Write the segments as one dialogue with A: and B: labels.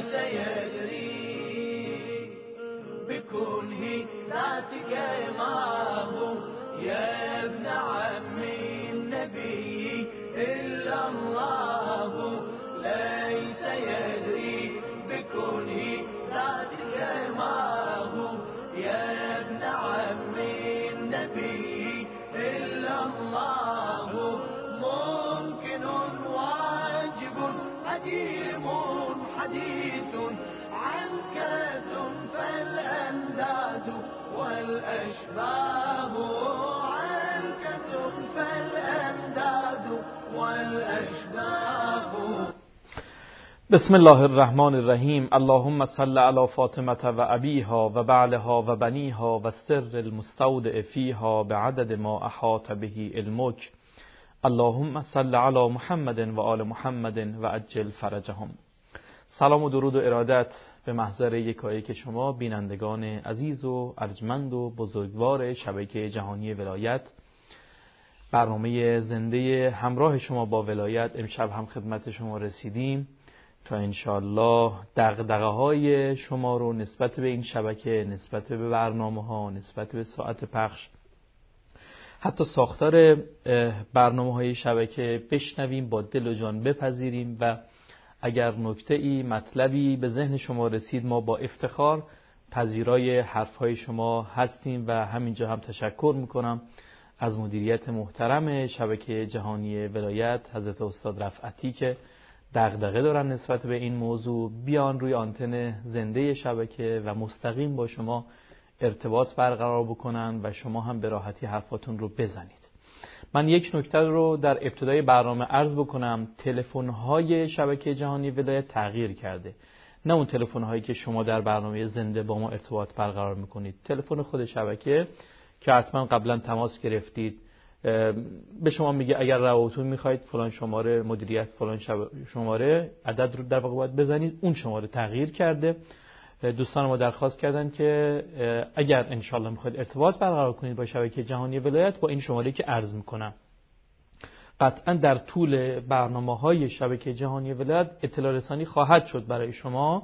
A: ليس يدري بكونه ذاتك ما هو يا ابن عمي النبي إلا الله ليس يدري بكونه ذاتك ما هو يا ابن عمي النبي إلا الله ممكن واجب قديم حديث عنك تنفى الأنداد والأشباه عنك تنفى الأنداد والأشباه.
B: بسم الله الرحمن الرحیم. اللهم صل علی فاطمه و ابیها و بعلها و بنیها و سر المستودع فیها بعدد ما احاط به علمک. اللهم صل علی محمد و آل محمد و عجل فرجهم. سلام و درود و ارادت به محضر یکایک شما بینندگان عزیز و ارجمند و بزرگوار شبکه جهانی ولایت. برنامه زنده همراه شما با ولایت امشب هم خدمت شما رسیدیم تا انشالله دغدغه‌های شما رو نسبت به این شبکه، نسبت به برنامه‌ها، نسبت به ساعت پخش، حتی ساختار برنامه‌های شبکه بشنویم، با دل و جان بپذیریم و اگر نکته‌ای مطلبی به ذهن شما رسید ما با افتخار پذیرای حرف‌های شما هستیم و همینجا هم تشکر می‌کنم از مدیریت محترم شبکه جهانی ولایت حضرت استاد رفعتی که دغدغه دارن نسبت به این موضوع بیان روی آنتن زنده شبکه و مستقیم با شما ارتباط برقرار بکنن و شما هم به راحتی حرفاتون رو بزنید. من یک نکته رو در ابتدای برنامه عرض بکنم. تلفن‌های شبکه جهانی ولایت تغییر کرده. نه اون تلفن‌هایی که شما در برنامه زنده با ما ارتباط برقرار میکنید. تلفن خود شبکه که حتما قبلا تماس گرفتید به شما میگه اگر روابطتون میخواید فلان شماره مدیریت فلان شماره عدد رو در واقع باید بزنید. اون شماره تغییر کرده. دوستان ما درخواست کردن که اگر انشالله میخواید ارتباط برقرار کنید با شبکه جهانی ولایت با این شماره که عرض میکنم، قطعا در طول برنامه‌های شبکه جهانی ولایت اطلاع رسانی خواهد شد برای شما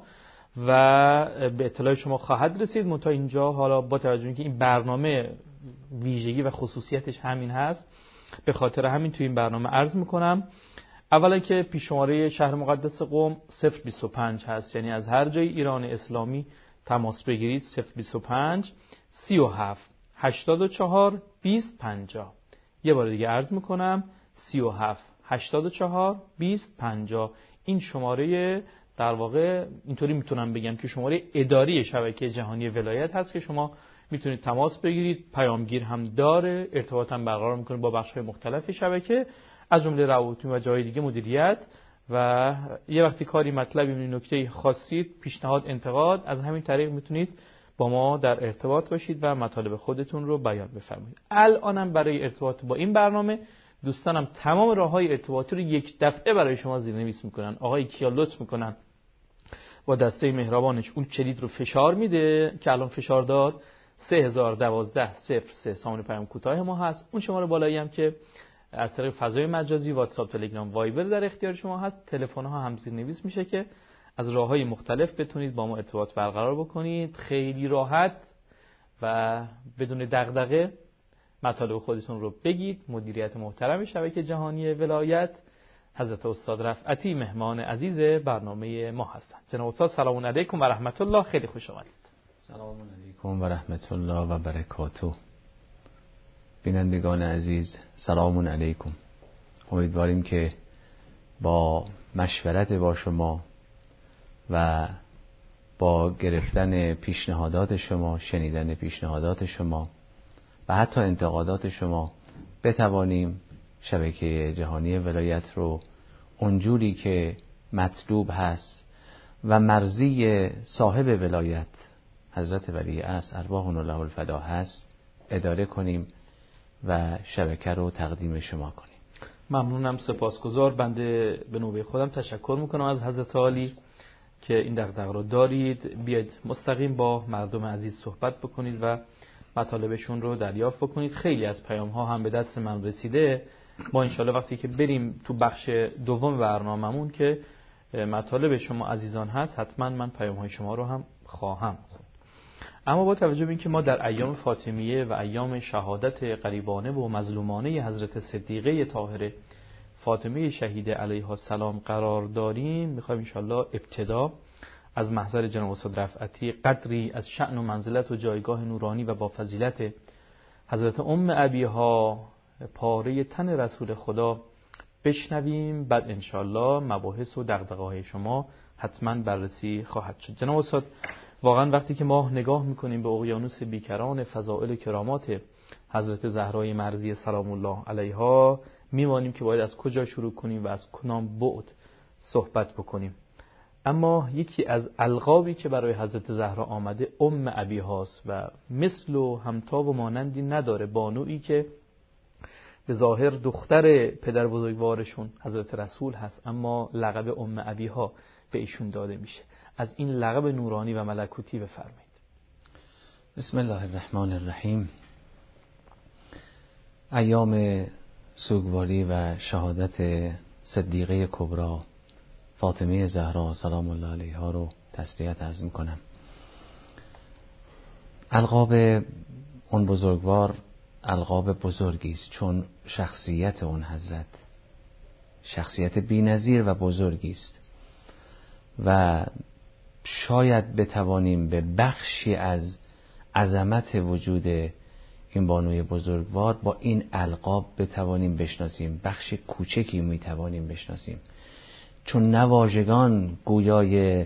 B: و به اطلاع شما خواهد رسید. منتها اینجا حالا با توجه به اینکه این برنامه ویژگی و خصوصیتش همین هست، به خاطر همین توی این برنامه عرض میکنم. اولا که پیش شماره شهر مقدس قم 025 هست، یعنی از هر جای ایران اسلامی تماس بگیرید. 025 37 84 20 50. یه بار دیگه عرض میکنم 37 84 20 50. این شماره در واقع اینطوری میتونم بگم که شماره اداری شبکه جهانی ولایت هست که شما میتونید تماس بگیرید. پیامگیر هم داره، ارتباط هم برقرار میکنه با بخش‌های مختلف شبکه از جمله روابط و جای دیگه مدیریت و یه وقتی کاری مطلبی نکته خاصی پیشنهاد انتقاد از همین طریق میتونید با ما در ارتباط باشید و مطالب خودتون رو بیان بفرمایید. الانم برای ارتباط با این برنامه دوستانم تمام راههای ارتباطی رو یک دفعه برای شما زیرنویس میکنن. آقای کیا لطف میکنن با دسته مهربانش اون کلید رو فشار میده که الان فشار داد 3012 03 سامانه پیام کوتاه ما هست. اون شماره بالایی هم که از طریق فضای مجازی واتساپ، تلگرام، وایبر در اختیار شما هست. تلفن‌ها هم زیرنویس میشه که از راه‌های مختلف بتونید با ما ارتباط برقرار بکنید. خیلی راحت و بدون دغدغه مطالب خودتون رو بگید. مدیریت محترم شبکه جهانی ولایت حضرت استاد رفعتی مهمان عزیز برنامه ما هستند. جناب استاد سلام علیکم و رحمت الله، خیلی خوش آمدید.
C: سلام علیکم و رحمت الله و برکاته. بینندگان عزیز سلام علیکم. امیدواریم که با مشورت با شما و با گرفتن پیشنهادات شما، شنیدن پیشنهادات شما و حتی انتقادات شما بتوانیم شبکه جهانی ولایت رو اونجوری که مطلوب هست و مرضی صاحب ولایت حضرت ولی عصر ارواحنا له الفدا هست اداره کنیم و شبکه رو تقدیم شما کنیم.
B: ممنونم، سپاسگزار. بنده به نوبه خودم تشکر میکنم از حضرت عالی که این دغدغه رو دارید. بیاید مستقیم با مردم عزیز صحبت بکنید و مطالبشون رو دریافت بکنید. خیلی از پیام ها هم به دست من رسیده. ما انشالله وقتی که بریم تو بخش دوم برنامه‌مون که مطالب شما عزیزان هست، حتما من پیام‌های شما رو هم خواهم خوند. اما با توجه به اینکه ما در ایام فاطمیه و ایام شهادت غریبانه و مظلومانه حضرت صدیقه طاهره فاطمه شهیده علیها السلام قرار داریم، میخوایم انشالله ابتدا از محضر جناب استاد رفعتی قدری از شأن و منزلت و جایگاه نورانی و با فضیلت حضرت ابیها پاره تن رسول خدا بشنویم. بعد انشالله مباحث و دغدغه‌های شما حتما بررسی خواهد شد. جناب استاد، واقعا وقتی که ما نگاه میکنیم به اقیانوس بیکران فضائل و کرامات حضرت زهرای مرضیه سلام الله علیها، میمانیم که باید از کجا شروع کنیم و از کدام بعد صحبت بکنیم. اما یکی از القابی که برای حضرت زهرا آمده ابیهاست و مثل و همتا و مانندی نداره، بانویی که به ظاهر دختر پدر بزرگوارشون حضرت رسول هست، اما لقب ابیها به ایشون داده میشه. از این لقب نورانی و ملکوتی بفرمایید.
C: بسم الله الرحمن الرحیم. ایام سوگواری و شهادت صدیقه کبری فاطمه زهرا سلام الله علیها رو تسلیت عرض میکنم. القاب اون بزرگوار القاب بزرگی است، چون شخصیت اون حضرت شخصیت بی‌نظیر و بزرگی است و شاید بتوانیم به بخشی از عظمت وجود این بانوی بزرگوار با این القاب بتوانیم بشناسیم، بخش کوچکی میتوانیم بشناسیم، چون نه واژگان گویای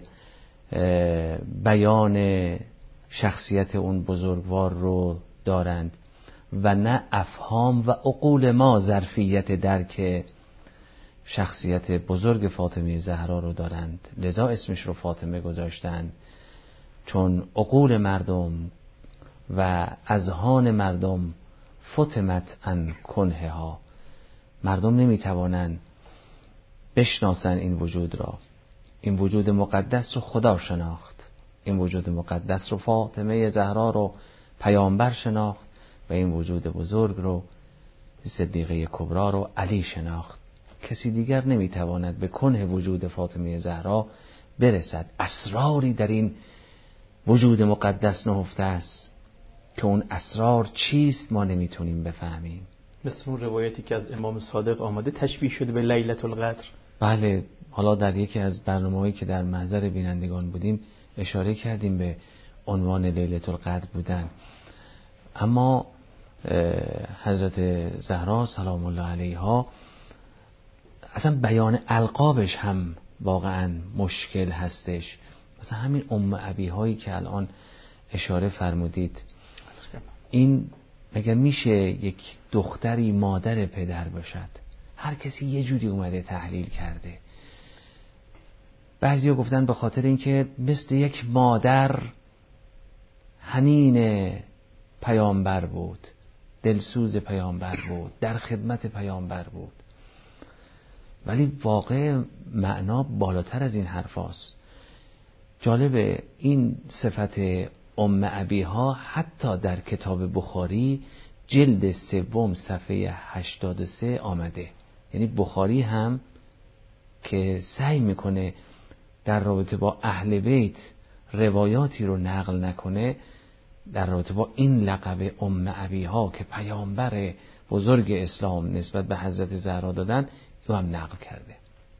C: بیان شخصیت اون بزرگوار رو دارند و نه افهام و عقول ما ظرفیت درک شخصیت بزرگ فاطمه زهرا رو دارند. لذا اسمش رو فاطمه گذاشتند، چون عقول مردم و اذهان مردم فتمت عن کنهها، مردم نمیتوانند بشناسن این وجود را. این وجود مقدس رو خدا شناخت، این وجود مقدس رو فاطمه زهرا رو پیامبر شناخت و این وجود بزرگ رو صدیقه کبری رو علی شناخت. کسی دیگر نمیتواند به کنه وجود فاطمه زهرا برسد. اسراری در این وجود مقدس نهفته است که اون اسرار چیست ما نمیتونیم بفهمیم.
B: مثل اون روایتی که از امام صادق آمده تشبیه شده به لیلة القدر.
C: بله، حالا در یکی از برنامه‌هایی که در محضر بینندگان بودیم اشاره کردیم به عنوان لیلة القدر بودن. اما حضرت زهرا سلام الله علیها اصلا بیان القابش هم واقعا مشکل هستش. مثلا همین ابیهایی که الان اشاره فرمودید، این مگر میشه یک دختری مادر پدر باشد؟ هر کسی یه جوری اومده تحلیل کرده. بعضیا گفتن به خاطر اینکه مثل یک مادر حنین پیامبر بود، دلسوز پیامبر بود، در خدمت پیامبر بود. ولی واقع معنا بالاتر از این حرف هاست. جالبه این صفت ابیها حتی در کتاب بخاری جلد 3 صفحه 83 آمده. یعنی بخاری هم که سعی میکنه در رابطه با اهل بیت روایاتی رو نقل نکنه، در رابطه با این لقب ابیها که پیامبر بزرگ اسلام نسبت به حضرت زهرا دادن رو هم نقل کرده.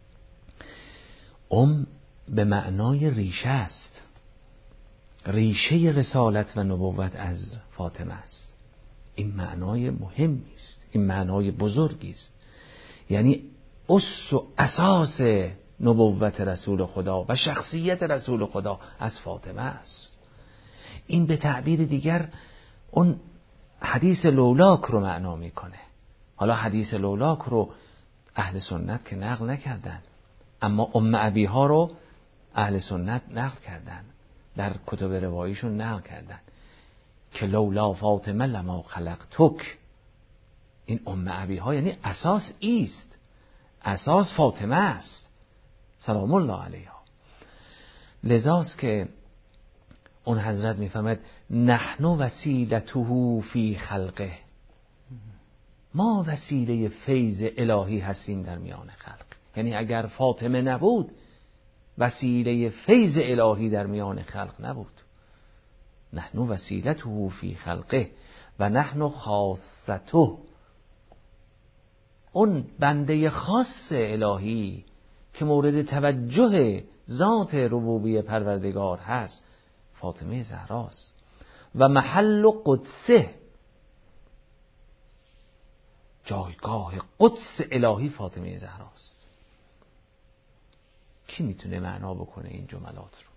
C: به معنای ریشه است، ریشه رسالت و نبوت از فاطمه است. این معنای مهمی است، این معنای بزرگی است. یعنی اس و اساس نبوت رسول خدا و شخصیت رسول خدا از فاطمه است. این به تعبیر دیگر اون حدیث لولاک رو معنا میکنه. حالا حدیث لولاک رو اهل سنت که نقل نکردن، اما ابیها رو اهل سنت نقل کردن، در کتب رواییشون نقل کردن که لولا فاطمه لما خلقتک. این ابیها یعنی اساس ایست، اساس فاطمه است سلام الله علیها. لذاست که اون حضرت میفهمد نحن وسیلته فی خلقه، ما وسیله فیض الهی هستیم در میان خلق. یعنی اگر فاطمه نبود وسیله فیض الهی در میان خلق نبود. نحن وسیلته فی خلقه و نحن خاصته. اون بنده خاص الهی که مورد توجه ذات ربوبی پروردگار هست فاطمه زهراست و محل قدسه، جایگاه قدس الهی فاطمه زهراست. کی میتونه معنا بکنه این جملات رو؟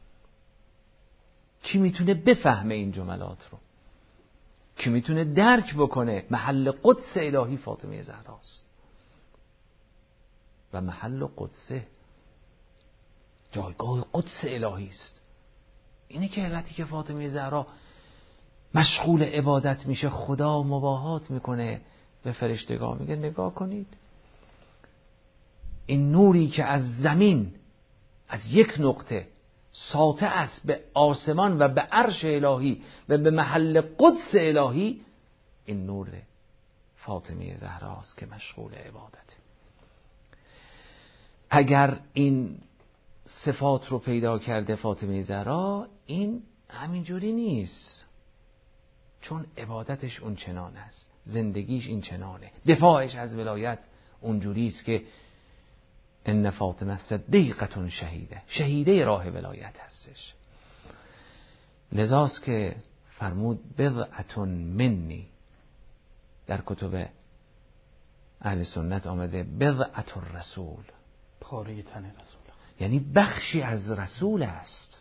C: کی میتونه بفهمه این جملات رو؟ کی میتونه درک بکنه محل قدس الهی فاطمه زهراست و محل قدسه، جایگاه قدس الهی است. اینه که وقتی که فاطمه زهرا مشغول عبادت میشه خدا مباهات میکنه به فرشتگان، میگه نگاه کنید این نوری که از زمین از یک نقطه ساطع است به آسمان و به عرش الهی و به محل قدس الهی، این نور فاطمه زهراست که مشغول عبادته. اگر این صفات رو پیدا کرده فاطمه زهرا، این همینجوری نیست، چون عبادتش اون چنان است، زندگیش این چنانه، دفاعش از ولایت اونجوری است که ان فاطمه صدیقه شهیده، شهیده راه ولایت هستش. لذاست که فرمود بضعة منی، در کتب اهل سنت آمده بضعة الرسول،
B: پاره تن رسول،
C: یعنی بخشی از رسول است.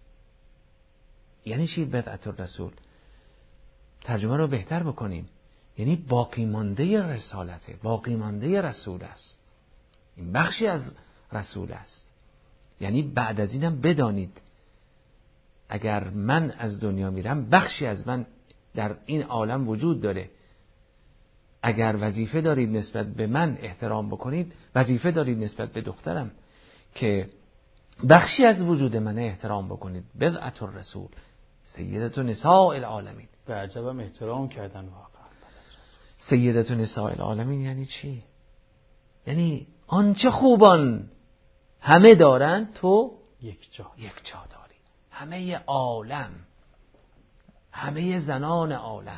C: یعنی چی بضعة الرسول؟ ترجمه رو بهتر بکنیم، یعنی باقی مانده رسالته، باقی مانده رسول است. این بخشی از رسول است. یعنی بعد از اینم بدانید اگر من از دنیا میرم بخشی از من در این عالم وجود داره. اگر وظیفه دارید نسبت به من احترام بکنید، وظیفه دارید نسبت به دخترم که بخشی از وجود من احترام بکنید. بضعة الرسول سیدة نساء العالمین.
B: به عجبم احترام کردن واقعا.
C: سیدة نساء العالمین یعنی چی؟ یعنی آنچه خوبان همه دارن تو یک جا داری. همه عالم، همه زنان عالم،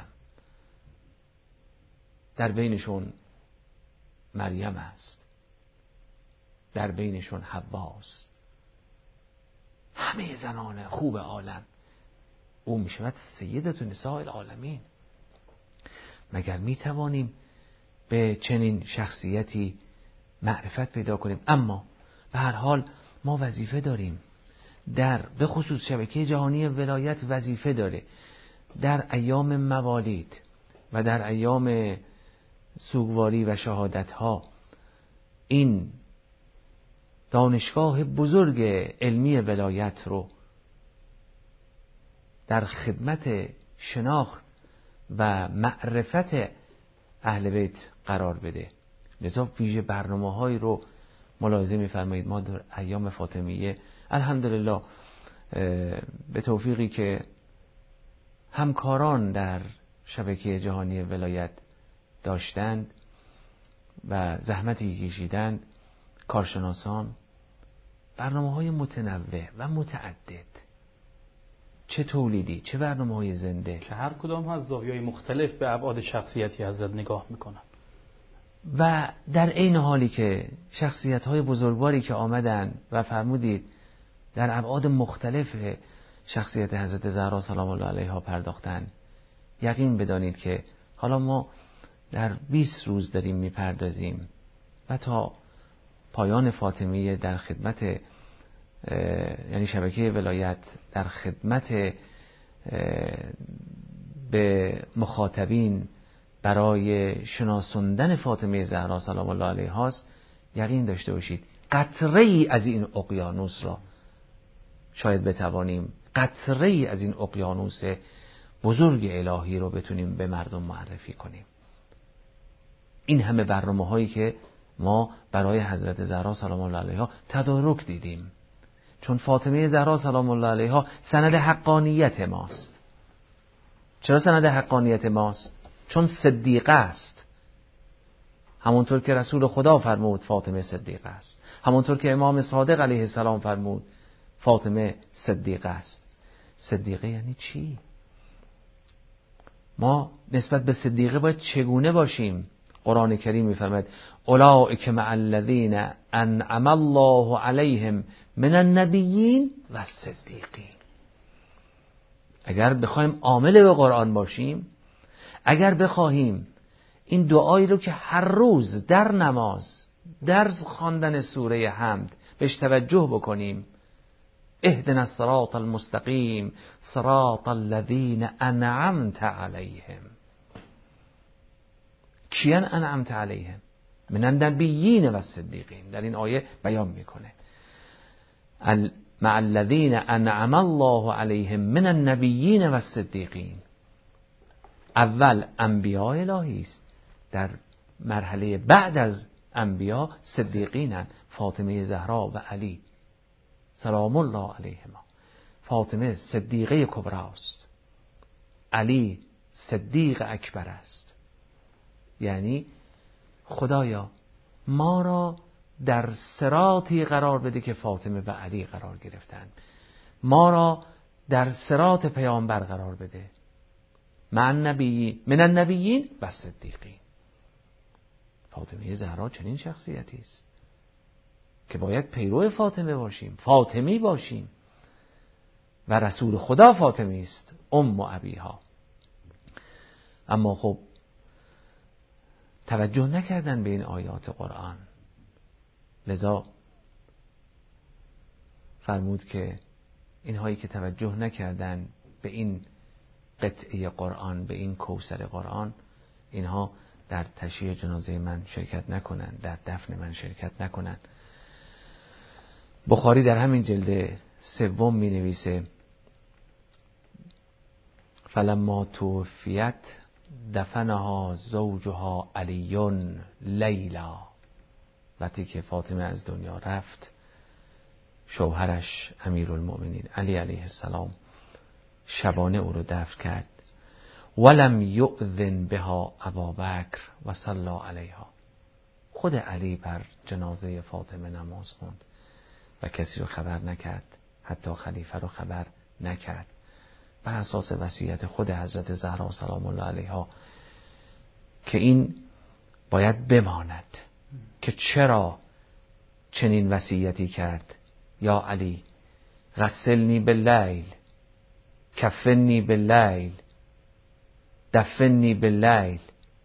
C: در بینشون مریم است، در بینشون حواست، همه زنان خوب عالم، او میشود سیدة نساء العالمین. مگر میتوانیم به چنین شخصیتی معرفت پیدا کنیم؟ اما به هر حال ما وظیفه داریم، به خصوص شبکه جهانی ولایت وظیفه داره در ایام موالید و در ایام سوگواری و شهادت ها این دانشگاه بزرگ علمی ولایت رو در خدمت شناخت و معرفت اهل بیت قرار بده. لذا ویژه برنامه‌هایی رو ملاحظه می‌فرمایید. ما در ایام فاطمیه الحمدلله به توفیقی که همکاران در شبکه جهانی ولایت داشتند و زحمتی کشیدند، کارشناسان، برنامه‌های متنوع و متعدد، چه تولیدی چه برنامه‌های زنده،
B: که هر کدام از زاویه‌های مختلف به ابعاد شخصیتی حضرت نگاه میکنن
C: و در عین حالی که شخصیت‌های بزرگواری که آمدن و فرمودید در ابعاد مختلف شخصیت حضرت زهرا سلام الله علیها پرداختن، یقین بدانید که حالا ما در 20 روز داریم میپردازیم و تا پایان فاطمیه در خدمت، یعنی شبکه ولایت در خدمت به مخاطبین برای شناساندن فاطمه زهرا سلام الله علیها است. یقین داشته باشید قطره ای از این اقیانوس را شاید بتوانیم، قطره ای از این اقیانوس بزرگ الهی رو بتونیم به مردم معرفی کنیم. این همه برنامه هایی که ما برای حضرت زهرا سلام الله علیها تدارک دیدیم، چون فاطمه زهرا سلام الله علیها سند حقانیت ماست. چرا سند حقانیت ماست؟ چون صدیقه است. همونطور که رسول خدا فرمود فاطمه صدیقه است، همونطور که امام صادق علیه السلام فرمود فاطمه صدیقه است. صدیقه یعنی چی؟ ما نسبت به صدیقه باید چگونه باشیم؟ قرآن کریم می‌فرماید اولئک مع الذین انعم الله علیهم من النبیین و الصدیقین. اگر بخوایم عامل به قرآن باشیم، اگر بخواهیم این دعایی رو که هر روز در نماز، در خواندن سوره حمد بهش توجه بکنیم، اهدنا الصراط المستقیم صراط الذین انعمت علیهم. کیان انعمت علیهم؟ من النبیین و الصدیقین. در این آیه بیان میکنه مع الذین انعم الله علیهم من النبیین و الصدیقین. اول انبیاء الهی است، در مرحله بعد از انبیاء صدیقینن. فاطمه زهرا و علی سلام الله علیهما. فاطمه صدیقه کبری است، علی صدیق اکبر است. یعنی خدایا ما را در صراطی قرار بده که فاطمه و علی قرار گرفتند، ما را در صراط پیامبر قرار بده، من النبیین و صدیقین. فاطمه زهرا چنین شخصیتی است که باید پیرو فاطمه باشیم، فاطمی باشیم، و رسول خدا فاطمی است، ام ابیها. اما خب توجه نکردن به این آیات قرآن، لذا فرمود که اینهایی که توجه نکردن به این قطعه قرآن، به این کوثر قرآن، اینها در تشییع جنازه من شرکت نکنن، در دفن من شرکت نکنن. بخاری در همین جلد 3 می نویسه فلما توفیت دفنها زوجها علی لیلا. وقتی که فاطمه از دنیا رفت، شوهرش امیرالمؤمنین علی علیه السلام شبانه او رو دفن کرد. ولم یؤذن بها ابابکر و صلی علیها. خود علی بر جنازه فاطمه نماز خوند و کسی رو خبر نکرد، حتی خلیفه رو خبر نکرد، بر اساس وصیت خود حضرت زهرا سلام الله علیها که این باید بماند که چرا چنین وصیتی کرد. یا علی غسلنی باللیل، کفنی باللیل، دفنی باللیل.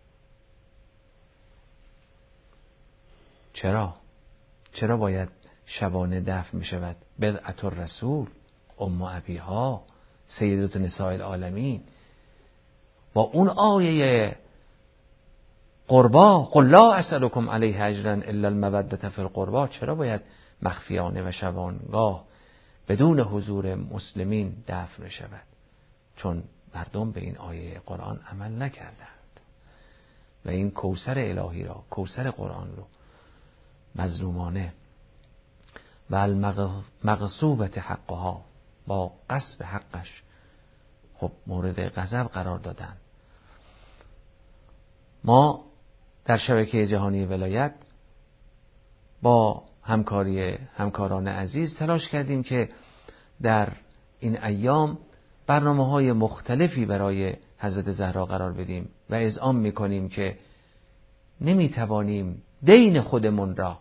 C: چرا باید شبانه دفن می شود؟ بدعت الرسول، ام ابیها، سیدة نساء العالمین. با اون آیه قربا قل لا اسألكم علیه اجرا الا المودة فی القربا، چرا باید مخفیانه و شبانگاه بدون حضور مسلمین دفن شود؟ چون مردم به این آیه قرآن عمل نکردند و این کوثر الهی را، کوثر قرآن رو مظلومانه و المغصوبة حقها، با غصب حقش، خب مورد غضب قرار دادن. ما در شبکه جهانی ولایت با همکاران عزیز تلاش کردیم که در این ایام برنامه‌های مختلفی برای حضرت زهرا قرار بدیم و اذعان می‌کنیم که نمی‌توانیم دین خودمون را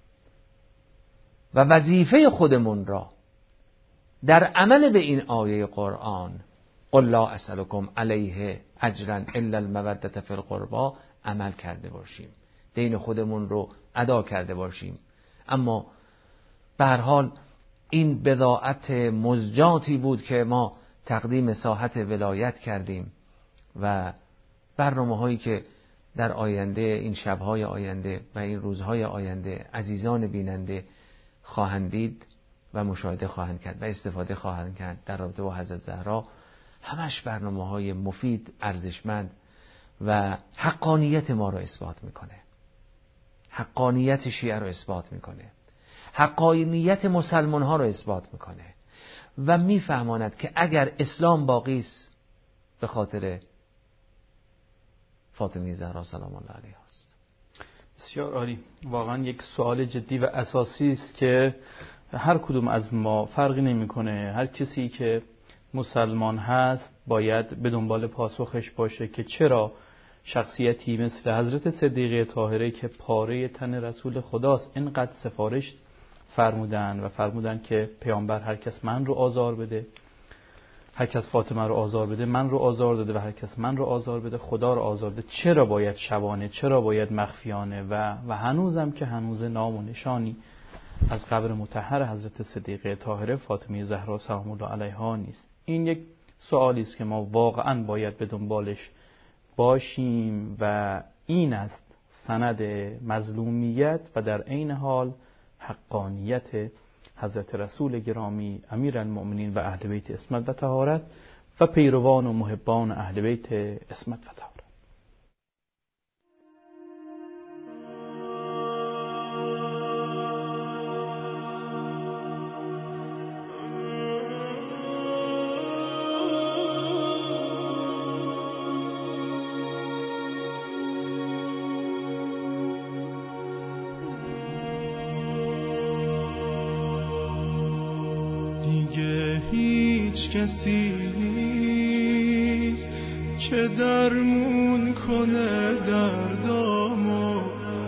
C: و وظیفه خودمون را در عمل به این آیه قرآن قل لا اسألكم علیه اجرا الا المودة فی القربا عمل کرده باشیم، دین خودمون رو ادا کرده باشیم. اما به هر حال این بضاعت مزجاتی بود که ما تقدیم ساحت ولایت کردیم و برنامه‌هایی که در آینده، این شب‌های آینده و این روزهای آینده عزیزان بیننده خواهند دید و مشاهده خواهند کرد و استفاده خواهند کرد در رابطه با حضرت زهرا، همش برنامه‌های مفید، ارزشمند و حقانیت ما رو اثبات میکنه، حقانیت شیعه رو اثبات میکنه، حقانیت مسلمان ها رو اثبات میکنه و میفهماند که اگر اسلام باقی است به خاطر فاطمه زهرا سلام الله علیها است.
B: بسیار عالی. واقعا یک سوال جدی و اساسی است که هر کدوم از ما فرقی نمی‌کنه، هر کسی که مسلمان هست باید به دنبال پاسخش باشه که چرا شخصیتی مثل حضرت صدیقه طاهره که پاره تن رسول خداست اینقدر سفارش فرمودن که پیامبر هر کس من رو آزار بده، هر کس فاطمه رو آزار بده من رو آزار داده و هر کس من رو آزار بده خدا رو آزار بده. چرا باید شبانه، چرا باید مخفیانه و هنوزم که هنوز نام و نشانی از قبر مطهر حضرت صدیقه طاهره فاطمه زهرا سلام الله علیها نیست؟ این یک سوالی است که ما واقعا باید به دنبالش باشیم و این است سند مظلومیت و در عین حال حقانیت حضرت رسول گرامی امیرالمؤمنین و اهل بیت عصمت و طهارت و پیروان و محبان اهل بیت عصمت و طهارت.
D: کسی نیست که درمون کنه دردامو،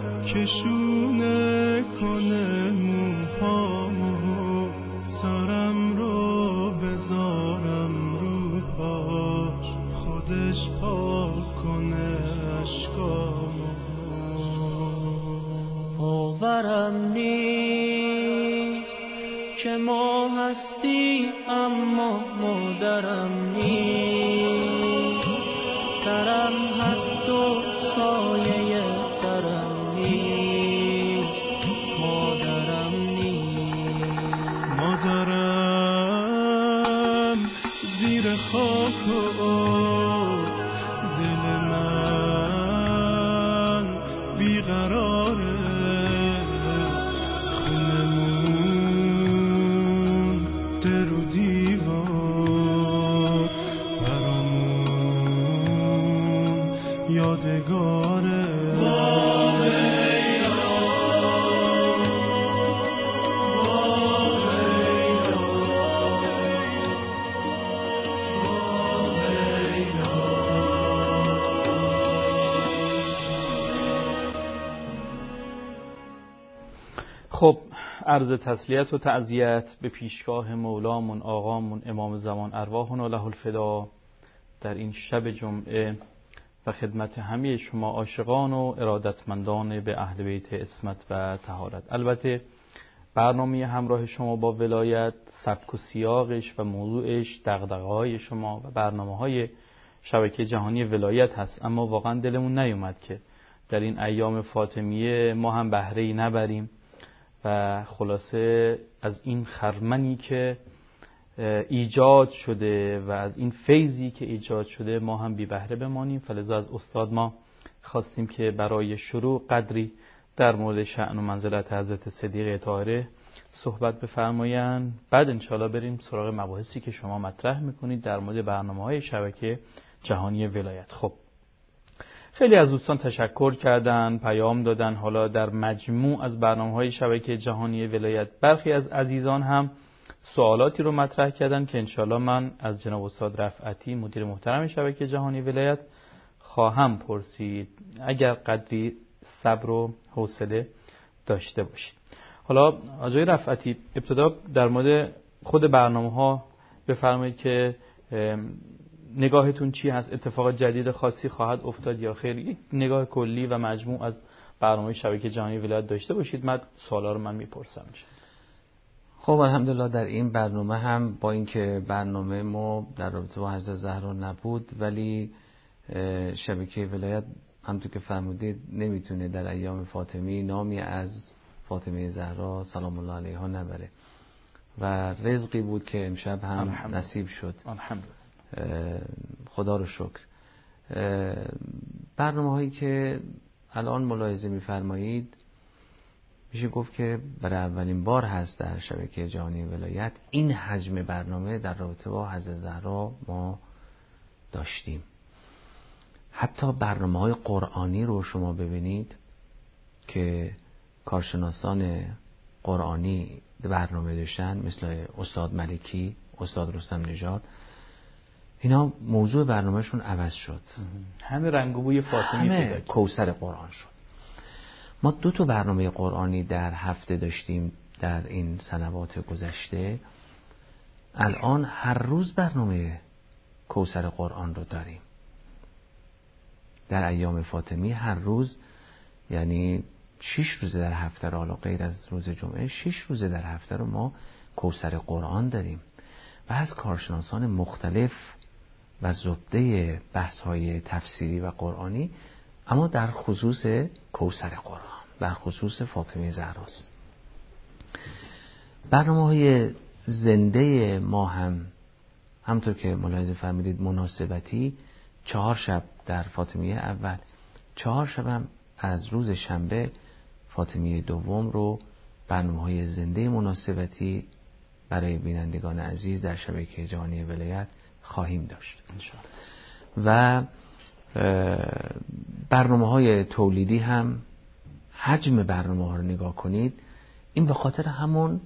D: کشونه کنه موهامو، سرم رو بذارم رو پاش، خودش پاک کنه اشکامو.
A: باورم نیست که ما هستی اما مادرم نیست، سرم هست و سایه سرم نیست، مادرم نیست.
D: مادرم زیر خاک و دل من بیقراره،
B: خب عرض تسلیت و تعزیت به پیشگاه مولامون آقامون امام زمان ارواحنا له الفدا در این شب جمعه و خدمت همه شما عاشقان و ارادتمندان به اهل بیت عصمت و طهارت. البته برنامه همراه شما با ولایت سبک و سیاقش و موضوعش دغدغه‌های شما و برنامه‌های شبکه جهانی ولایت هست، اما واقعا دلمون نیومد که در این ایام فاطمیه ما هم بهره‌ای نبریم و خلاصه از این خرمنی که ایجاد شده و از این فیضی که ایجاد شده ما هم بی بهره بمانیم. فلذا از استاد ما خواستیم که برای شروع قدری در مورد شأن و منزلت حضرت صدیقه طاهره صحبت بفرمایند، بعد انشاءالله بریم سراغ مباحثی که شما مطرح میکنید در مورد برنامه‌های شبکه جهانی ولایت. خب خیلی از دوستان تشکر کردن، پیام دادن. حالا در مجموع از برنامه‌های شبکه جهانی ولایت برخی از عزیزان هم سوالاتی رو مطرح کردن که انشالله من از جناب استاد رفعتی مدیر محترم شبکه جهانی ولایت خواهم پرسید اگر قدری صبر و حوصله داشته باشید. حالا آقای رفعتی ابتدا در مورد خود برنامه‌ها بفرمایید که نگاهتون چی هست؟ اتفاق جدید خاصی خواهد افتاد یا خیر؟ یک نگاه کلی و مجموع از برنامه شبکه جهانی ولایت داشته باشید، بعد سوالا رو من میپرسم.
C: خب الحمدلله در این برنامه هم با اینکه برنامه ما در رابطه با حضرت زهرا نبود، ولی شبکه ولایت همونطور که فرمودید نمیتونه در ایام فاطمی نامی از فاطمه زهرا سلام الله علیها نبره و رزقی بود که امشب هم نصیب شد.
B: الحمدلله.
C: خدا رو شکر. برنامه هایی که الان ملاحظه میفرمایید میشه گفت که برای اولین بار هست در شبکه جهانی ولایت این حجم برنامه در رابطه با حضرت زهرا ما داشتیم. حتی برنامه‌های قرآنی رو شما ببینید، که کارشناسان قرآنی برنامه داشتن مثل استاد ملکی، استاد رستم نژاد، اینا موضوع برنامهشون عوض شد.
B: همه رنگ و بوی فاطمی پیدا
C: همه
B: کرد.
C: کوثر قرآن شد. ما 2 برنامه قرآنی در هفته داشتیم در این سنوات گذشته. الان هر روز برنامه کوثر قرآن رو داریم. در ایام فاطمی هر روز، یعنی 6 روز در هفته رو، حالا غیر از روز جمعه 6 روز در هفته رو ما کوثر قرآن داریم و از کارشناسان مختلف و زبده بحث‌های تفسیری و قرآنی، اما در خصوص کوثر قرآن، در خصوص فاطمه زهراست. برنامه‌های زنده ما هم همطور که ملاحظه فرمودید مناسبتی 4 شب در فاطمیه اول، 4 شب هم از روز شنبه فاطمیه دوم رو برنامه‌های زنده مناسبتی برای بینندگان عزیز در شبکه جهانی ولایت خواهیم داشت. و برنامه‌های تولیدی هم حجم برنامه‌ها رو نگاه کنید، این به خاطر همون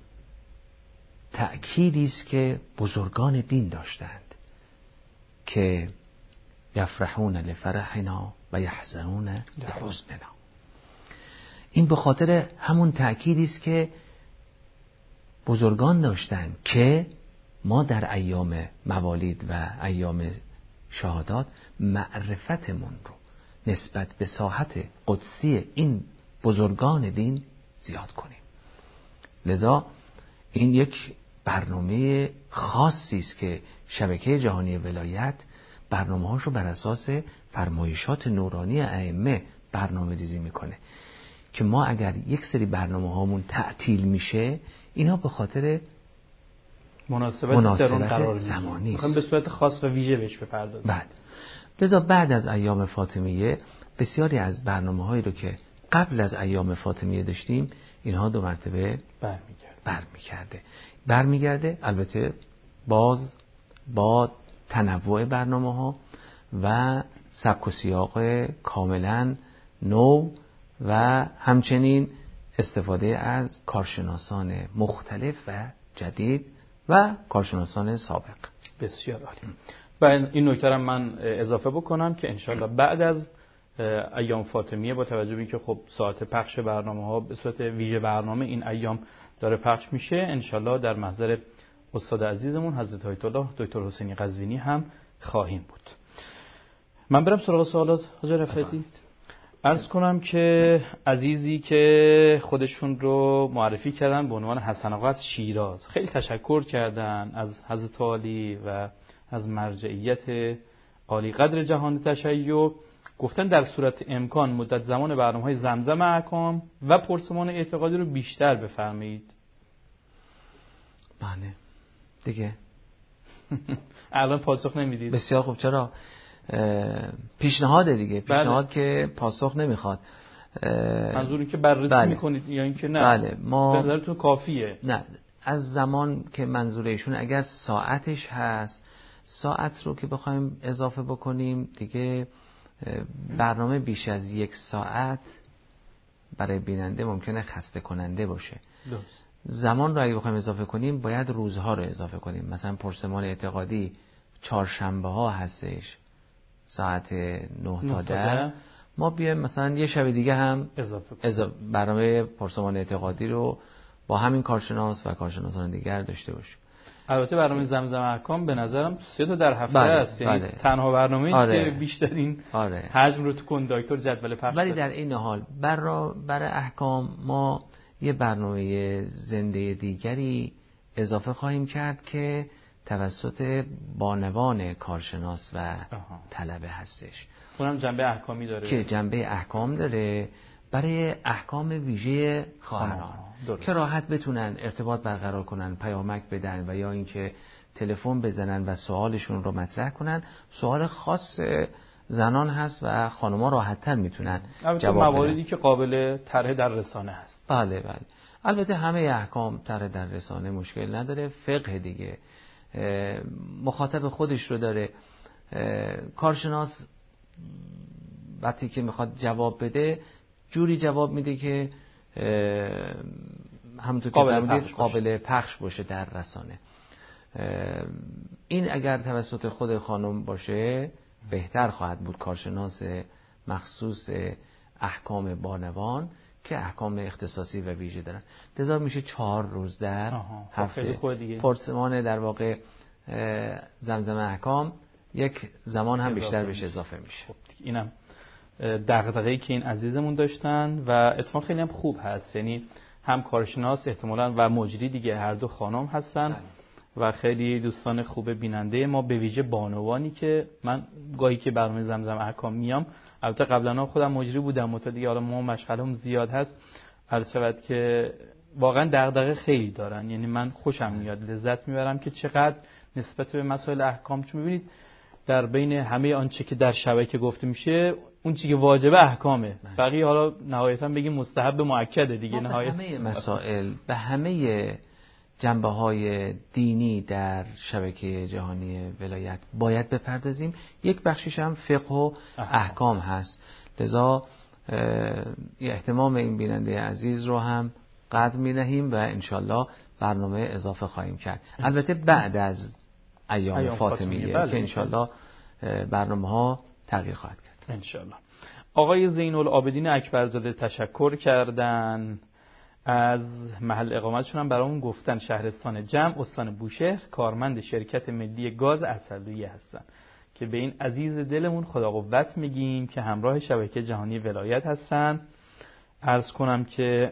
C: تأکیدی است که بزرگان دین داشتند که یفرحون لفرحنا و یحزنون لحزننا. این به خاطر همون تأکیدی است که بزرگان داشتند که ما در ایام موالید و ایام شهادات معرفتمون رو نسبت به ساحت قدسی این بزرگان دین زیاد کنیم. لذا این یک برنامه خاصی است که شبکه جهانی ولایت برنامه‌هاشو بر اساس فرمایشات نورانی ائمه برنامه ریزی میکنه که ما اگر یک سری برنامه‌هامون تعطیل میشه، اینا به خاطر مناسبت زمانی
B: میخوام به صورت خاص و ویژه بهش بپردازیم.
C: بله. لذا بعد از ایام فاطمیه بسیاری از برنامه‌هایی رو که قبل از ایام فاطمیه داشتیم، اینها 2 مرتبه برمیگرده. البته باز با تنوع برنامه‌ها و سبک و سیاق کاملا نو و همچنین استفاده از کارشناسان مختلف و جدید و کارشناسان سابق.
B: بسیار عالی. و این نکته رو من اضافه بکنم که انشالله بعد از ایام فاطمیه با توجه به اینکه خب ساعت پخش برنامه‌ها به صورت ویژه برنامه این ایام داره پخش میشه، انشالله در محضر استاد عزیزمون حضرت آیت الله دکتر حسینی قزوینی هم خواهیم بود. من برم سراغ سوالات حاج رفعتی. عرض کنم که عزیزی که خودشون رو معرفی کردن به عنوان حسن آقا از شیراز، خیلی تشکر کردن از حضرت عالی و از مرجعیت عالی قدر جهان تشیع. گفتن در صورت امکان مدت زمان برنامه‌های زمزم احکام و پرسمان اعتقادی رو بیشتر بفرمایید.
C: بله دیگه
B: الان پاسخ نمیدید؟
C: بسیار خوب. چرا؟ پیشنهاد دیگه، پیشنهاد که پاسخ نمیخواد.
B: منظوری که بررسی میکنید یا اینکه نه؟
C: بله، ما
B: به نظرتون کافیه؟
C: نه، از زمان که منظور ایشون اگر ساعتش هست، ساعت رو که بخوایم اضافه بکنیم دیگه برنامه بیش از 1 ساعت برای بیننده ممکنه خسته کننده باشه.
B: درست.
C: زمان رو اگه بخوایم اضافه کنیم باید روزها رو اضافه کنیم. مثلا پرسمان اعتقادی چهارشنبه ها هستش ساعت 9 تا 10، ما بیایم مثلا یه شب دیگه هم برنامه پرسمان اعتقادی رو با همین کارشناس و کارشناسان دیگر داشته باشیم.
B: البته برنامه زمزم احکام به نظرم 3 تا در هفته است. یعنی تنها برنامه‌ای که بیشترین حجم رو تو کنداکتور جدول پخش.
C: ولی در این حال برای احکام ما یه برنامه زنده دیگری اضافه خواهیم کرد که توسط بانوان کارشناس و طلبه هستش.
B: اونم جنبه احکامی داره
C: که جنبه احکام داره برای احکام ویژه خواهران که راحت بتونن ارتباط برقرار کنن، پیامک بدن و یا اینکه تلفن بزنن و سوالشون رو مطرح کنن. سوال خاص زنان هست و خانم‌ها راحت‌تر میتونن جواب بدن.
B: مواردی که قابل طرح در رسانه هست.
C: بله. البته همه احکام طرح در رسانه مشکل نداره. فقه دیگه مخاطب خودش رو داره. کارشناس وقتی که میخواد جواب بده جوری جواب میده که همونطور که فرمودید قابل پخش باشه در رسانه. این اگر توسط خود خانم باشه بهتر خواهد بود، کارشناس مخصوص احکام بانوان که احکام اختصاصی و ویژه دارن. لذا میشه 4 روز در هفته پرسمان در واقع زمزمه احکام، یک زمان هم بیشتر بهش اضافه میشه.
B: خب اینم دغدغه‌ای که این عزیزمون داشتن و اتفاق خیلی هم خوب هست، یعنی هم کارشناس احتمالاً و مجری دیگه هر دو خانم هستن و خیلی دوستان خوب بیننده ما، به ویژه بانوانی که من گاهی که برنامه زمزمه احکام میام، البته قبلا خودم مجری بودم و تا دیگه حالا ما مشغله‌ام زیاد هست، عرض شود که واقعا دغدغه خیلی دارن. یعنی من خوشم میاد، لذت میبرم که چقدر نسبت به مسائل احکام، چون میبینید در بین همه آنچه که در شبکه گفته میشه اون چیزی که واجبه احکامه، بقیه حالا نهایتا بگیم مستحب مؤکده دیگه. نهایت
C: همه مسائل به همه جنبه‌های دینی در شبکه جهانی ولایت باید بپردازیم. یک بخشش هم فقه و احکام هست. لذا اهتمام این بیننده عزیز رو هم قدر می‌نهیم و انشالله برنامه اضافه خواهیم کرد. البته بعد از ایام فاطمیه که انشالله برنامه‌ها تغییر خواهد کرد
B: انشالله. آقای زین العابدین اکبرزاده تشکر کردن از محل اقامتشون، هم برامون گفتن شهرستان جمع استان بوشهر، کارمند شرکت ملی گاز عسلویه هستن که به این عزیز دلمون خدا قوت میگیم که همراه شبکه جهانی ولایت هستن. عرض کنم که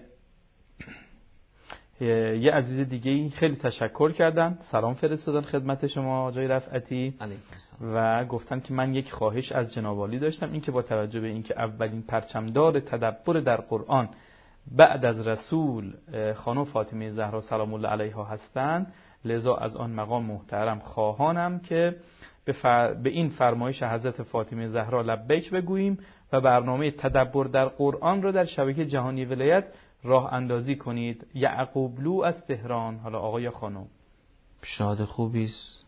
B: یه عزیز دیگه خیلی تشکر کردن، سلام فرستادن خدمت شما آقای رفعتی و گفتن که من یک خواهش از جناب عالی داشتم، این که با توجه به اینکه اولین پرچمدار تدبر در قرآن بعد از رسول خانم فاطمه زهرا سلام الله علیها هستند، لذا از آن مقام محترم خواهانم که به این فرمایش حضرت فاطمه زهرا لبیک بگوییم و برنامه تدبر در قرآن را در شبکه جهانی ولایت راه اندازی کنید. یعقوبلو از تهران. حالا آقای خانم،
C: پیشنهاد خوبی است.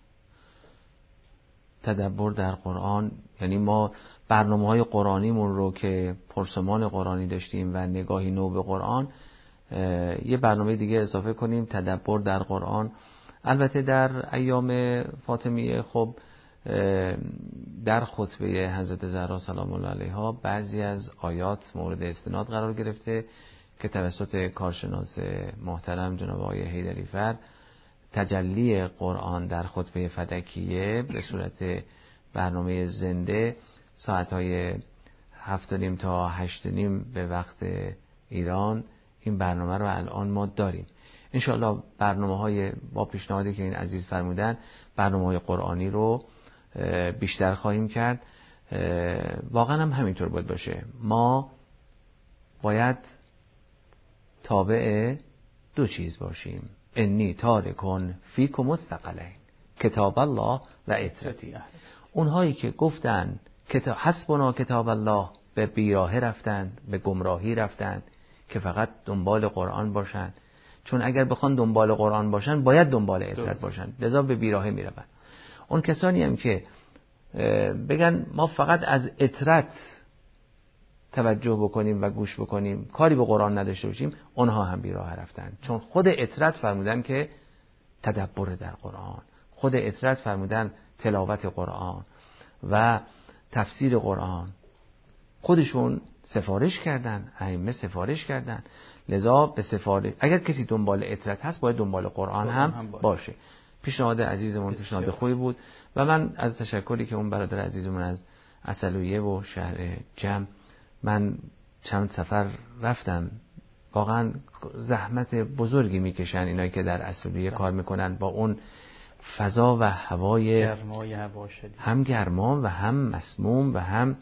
C: تدبر در قرآن، یعنی ما برنامه‌های قرآنیمون رو که پرسمان قرآنی داشتیم و نگاهی نو به قرآن، یه برنامه دیگه اضافه کنیم، تدبر در قرآن. البته در ایام فاطمیه خب در خطبه حضرت زهرا سلام الله علیها بعضی از آیات مورد استناد قرار گرفته که توسط کارشناس محترم جناب آقای حیدری‌فر تجلی قرآن در خطبه فدکیه به صورت برنامه زنده ساعتهای 7:30 تا 8:30 به وقت ایران این برنامه رو الان ما داریم. انشاءالله برنامه‌های با پیشنهادی که این عزیز فرمودن، برنامه‌های قرآنی رو بیشتر خواهیم کرد. واقعا هم همینطور باید باشه. ما باید تابع دو چیز باشیم. انی تارکون فیکم الثقلین، کتاب الله و اطرتی. اونهایی که گفتن حسبنا کتاب الله به بیراهه رفتند، به گمراهی رفتند که فقط دنبال قرآن باشند، چون اگر بخوان دنبال قرآن باشن باید دنبال اطرت باشن، لذا به بیراهه میروند. اون کسانی هم که بگن ما فقط از اطرت توجه بکنیم و گوش بکنیم، کاری به قرآن نداشته باشیم، اونها هم بیراه رفتن. چون خود اطرت فرمودن که تدبر در قرآن، خود اطرت فرمودن تلاوت قرآن و تفسیر قرآن، خودشون سفارش کردن، ائمه سفارش کردن. لذا به سفارش اگر کسی دنبال اطرت هست باید دنبال قرآن هم باشه. پیشنهاد عزیزمون پیشنهاد خوبی بود و من از تشکری که اون برادر عزیزمون از عسلویه و شهر جمع، من چند سفر رفتم، واقعا زحمت بزرگی میکشن اینایی که در عسلویه کار میکنن، با اون فضا و هوای هم گرما و هم مسموم و هم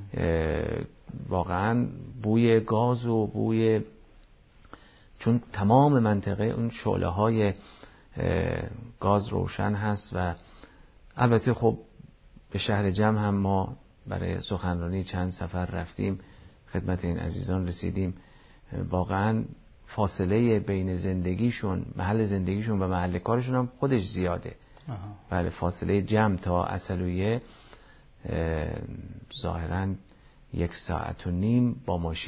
C: واقعا بوی گاز و بوی، چون تمام منطقه اون شعله های گاز روشن هست. و البته خب به شهر جمع هم ما برای سخنرانی چند سفر رفتیم، خدمت این عزیزان رسیدیم. واقعا فاصله بین زندگیشون، محل زندگیشون و محل کارشون هم خودش زیاده. بله، فاصله جمع تا عسلویه ظاهراً 1.5 ساعت با ماشین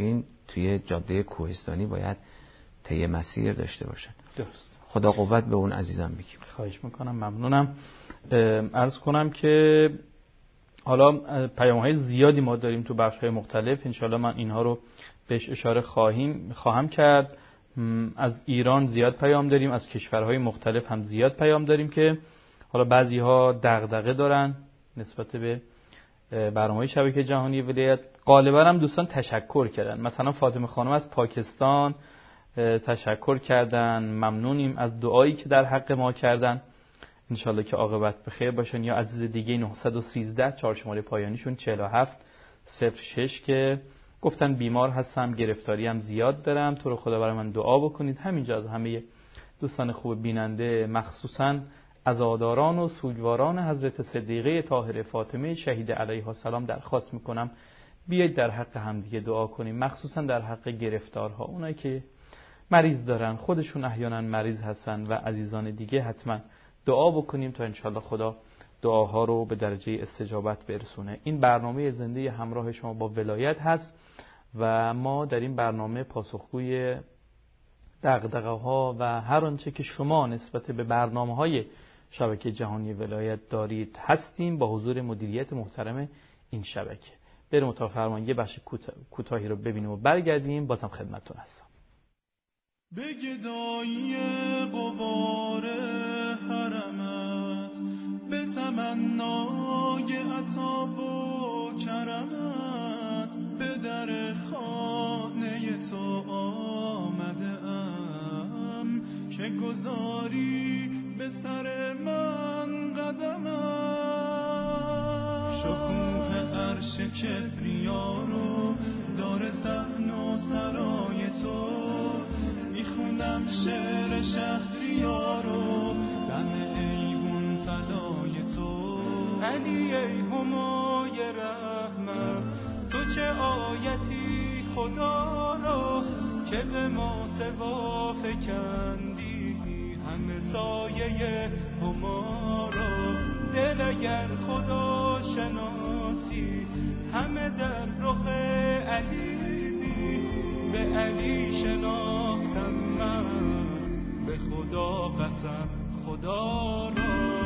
C: توی جاده کوهستانی باید طی مسیر داشته باشن.
B: درست.
C: خدا قوت به اون عزیزم بگیم.
B: خواهش میکنم، ممنونم. عرض کنم که حالا پیام‌های زیادی ما داریم تو بخش‌های مختلف، انشالله من اینها رو بهش اشاره خواهم کرد. از ایران زیاد پیام داریم، از کشورهای مختلف هم زیاد پیام داریم که حالا بعضی‌ها دغدغه دارن نسبت به برنامه شبکه جهانی ولایت. غالبا هم دوستان تشکر کردن، مثلا فاطمه خانم از پاکستان تشکر کردن، ممنونیم از دعایی که در حق ما کردن، انشالله که عاقبت به خیر باشن. یا عزیز دیگه 913 4 شماره پایانیشون 4706 که گفتن بیمار هستم، گرفتاری هم زیاد دارم، تو رو خدا برای من دعا بکنید. همینجا از همه دوستان خوب بیننده، مخصوصا عزاداران و سوگواران حضرت صدیقه طاهره فاطمه شهیده علیها السلام درخواست میکنم بیایید در حق همدیگه دعا کنیم، مخصوصا در حق گرفتارها، اونایی که مریض دارن، خودشون احیانا مریض هستن و عزیزان دیگه، حتما دعا بکنیم تا انشالله خدا دعاها رو به درجه استجابت برسونه. این برنامه زنده همراه شما با ولایت هست و ما در این برنامه پاسخگوی دغدغه‌ها و هر آنچه که شما نسبت به برنامه‌های شبکه جهانی ولایت دارید هستیم، با حضور مدیریت محترم این شبکه. بریم اتاق فرمان یه بخش کوتاهی رو ببینیم و برگردیم، بازم خدمتتون هستم.
D: به گدایی غبار حرمت، به تمنای عطا و کرمت، به در خانه تو آمده ام که گذاری به سر من قدمت. شکوه عرش کبریا رو دار صحن و سرای تو، میخونم شعر شهریار و دم ایوون طلای تو. علی ای همای رحمت، تو چه آیتی خدا را که به ما سوا فکندی همه سایه هما را. دل اگر خدا شناسی همه در رخ علی بی، به علی شناختم من به خدا قسم خدا را.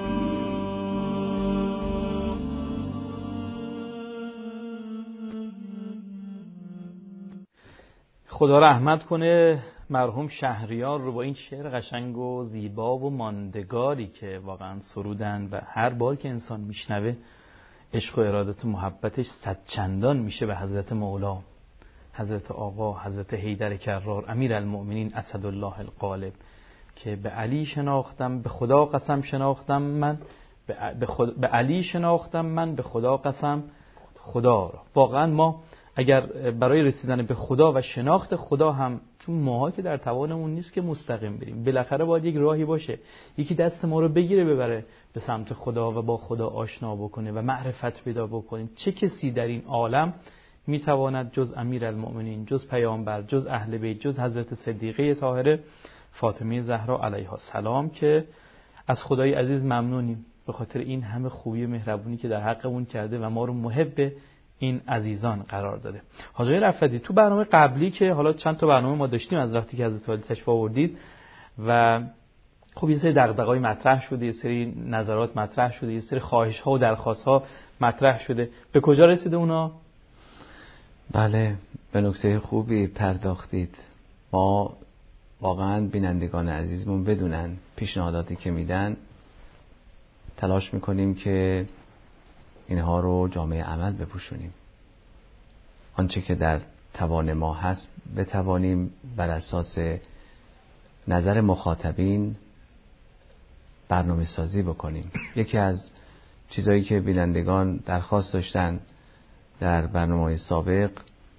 B: خدا رحمت کنه مرحوم شهریار رو با این شعر قشنگ و زیبا و ماندگاری که واقعا سرودن و هر بار که انسان میشنوه عشق و ارادت و محبتش صد چندان میشه به حضرت مولا، حضرت آقا، حضرت حیدر کرار امیرالمؤمنین اسدالله الغالب که به علی شناختم به خدا قسم شناختم من به علی شناختم من به خدا قسم خدا را. واقعا ما اگر برای رسیدن به خدا و شناخت خدا هم، چون ماها که در توانمون نیست که مستقیم بریم، بالاخره باید یک راهی باشه، یکی دست ما رو بگیره ببره به سمت خدا و با خدا آشنا بکنه و معرفت پیدا بکنیم. چه کسی در این عالم میتواند جز امیرالمؤمنین، جز پیامبر، جز اهل بیت، جز حضرت صدیقه طاهره فاطمه زهرا علیها السلام که از خدای عزیز ممنونیم به خاطر این همه خوبی مهربونی که در حقمون کرده و ما رو محب این عزیزان قرار داده. حاجی رفتی تو برنامه قبلی که حالا چند تا برنامه ما داشتیم از وقتی که حضرت والی تشریف آوردید و خب یه سری دغدغه‌های مطرح شده، یه سری نظرات مطرح شده، یه سری خواهش‌ها و درخواست‌ها مطرح شده، به کجا رسیده اونا؟
C: بله، به نکته خوبی پرداختید. ما واقعا بینندگان عزیزمون بدونن پیشنهاداتی که میدن تلاش میکنیم که اینها رو جامعه عمل بپوشونیم. آنچه که در توان ما هست بتوانیم بر اساس نظر مخاطبین برنامه سازی بکنیم. یکی از چیزایی که بینندگان درخواست داشتن در برنامه‌های سابق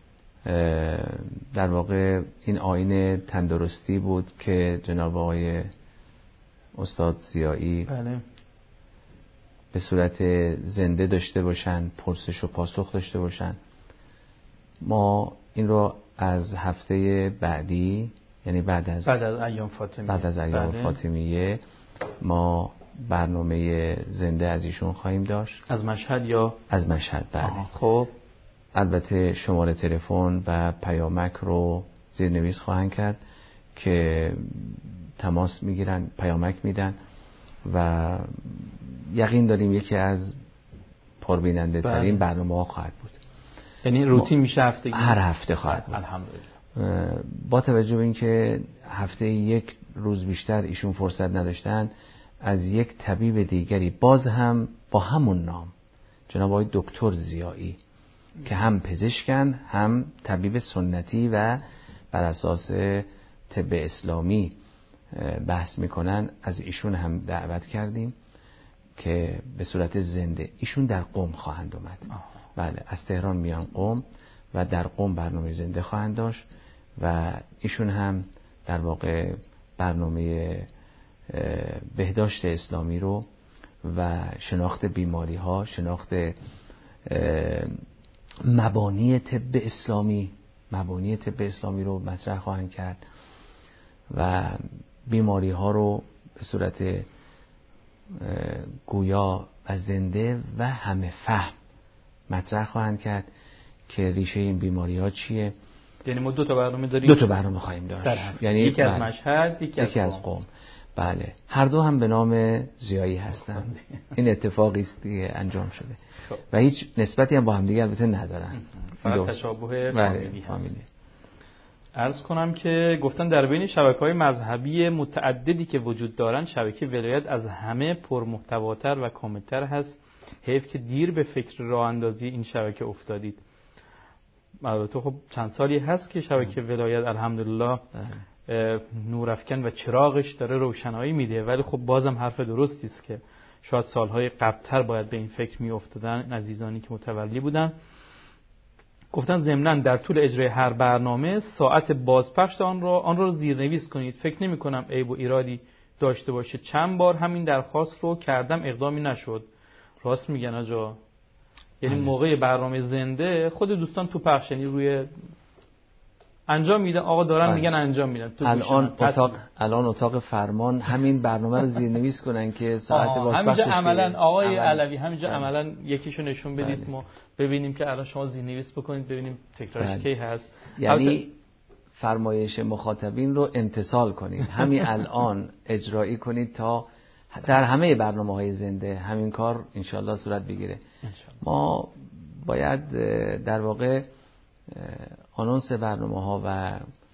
C: در واقع این آیین تندرستی بود که جناب آقای استاد ضیایی
B: بله
C: به صورت زنده داشته باشن، پرسش و پاسخ داشته باشن. ما این رو از هفته بعدی، یعنی بعد از
B: ایام
C: فاطمیه ما برنامه زنده از ایشون خواهیم داشت.
B: از مشهد یا
C: از مشهد؟ بله.
B: خب
C: البته شماره تلفن و پیامک رو زیرنویس خواهند کرد که تماس میگیرن، پیامک میدن و یقین داریم یکی از پربیننده ترین برنامه ها خواهد بود.
B: یعنی روتین میشه هفتگی؟
C: هر هفته خواهد بود.
B: الحمدلله.
C: با توجه به اینکه هفته یک روز بیشتر ایشون فرصت نداشتن، از یک طبیب دیگری باز هم با همون نام، جناب آقای دکتر ضیایی که هم پزشکن هم طبیب سنتی و بر اساس طب اسلامی بحث میکنن، از ایشون هم دعوت کردیم که به صورت زنده ایشون در قم خواهند اومد. بله، از تهران میان قم و در قم برنامه زنده خواهند داشت و ایشون هم در واقع برنامه بهداشت اسلامی رو و شناخت بیماری ها، شناخت مبانی طب اسلامی رو مطرح خواهند کرد و بیماری ها رو به صورت گویا و زنده و همه فهم مطرح خواهند کرد که ریشه این بیماری ها چیه.
B: یعنی ما 2 تا برنامه داریم؟
C: 2 تا برنامه خواهیم داشت.
B: یعنی یکی از مشهد، یکی
C: از قم. بله، هر دو هم به نام ضیایی هستند. این اتفاقی است که انجام شده و هیچ نسبتی هم با هم دیگه البته ندارن،
B: فقط تشابه فامیلی هست. عرض کنم که گفتن در بین شبکه‌های مذهبی متعددی که وجود دارن، شبکه ولایت از همه پرمحتواتر و کاملتر هست. حیف که دیر به فکر راه اندازی این شبکه افتادید. البته خب چند سالی هست که شبکه ولایت الحمدلله نورافکن و چراغش داره روشنایی میده، ولی خب بازم حرف درستی است که شاید سالهای قبل‌تر باید به این فکر میافتادن عزیزانی که متولی بودن. گفتن ضمناً در طول اجرای هر برنامه ساعت بازپخش آن را زیرنویس کنید. فکر نمی کنم عیب و ایرادی داشته باشه. چند بار همین درخواست رو کردم، اقدامی نشد. راست میگن آجا. یعنی موقع برنامه زنده خود دوستان تو پخش، یعنی روی انجام میدن، آقا دارن میگن انجام میدن.
C: الان اتاق فرمان همین برنامه رو زیرنویس کنن که ساعت بازپخشش
B: همینجا عملاً آقای علوی همینجا عملاً یکیشو نشون بدید ما ببینیم که الان شما زیرنویس بکنید ببینیم تکرارش کی هست.
C: یعنی فرمایش مخاطبین رو امتثال کنید، همین الان اجرایی کنید تا در همه برنامه‌های زنده همین کار انشالله صورت بگیره. ما باید در واقع آنونس برنامه‌ها و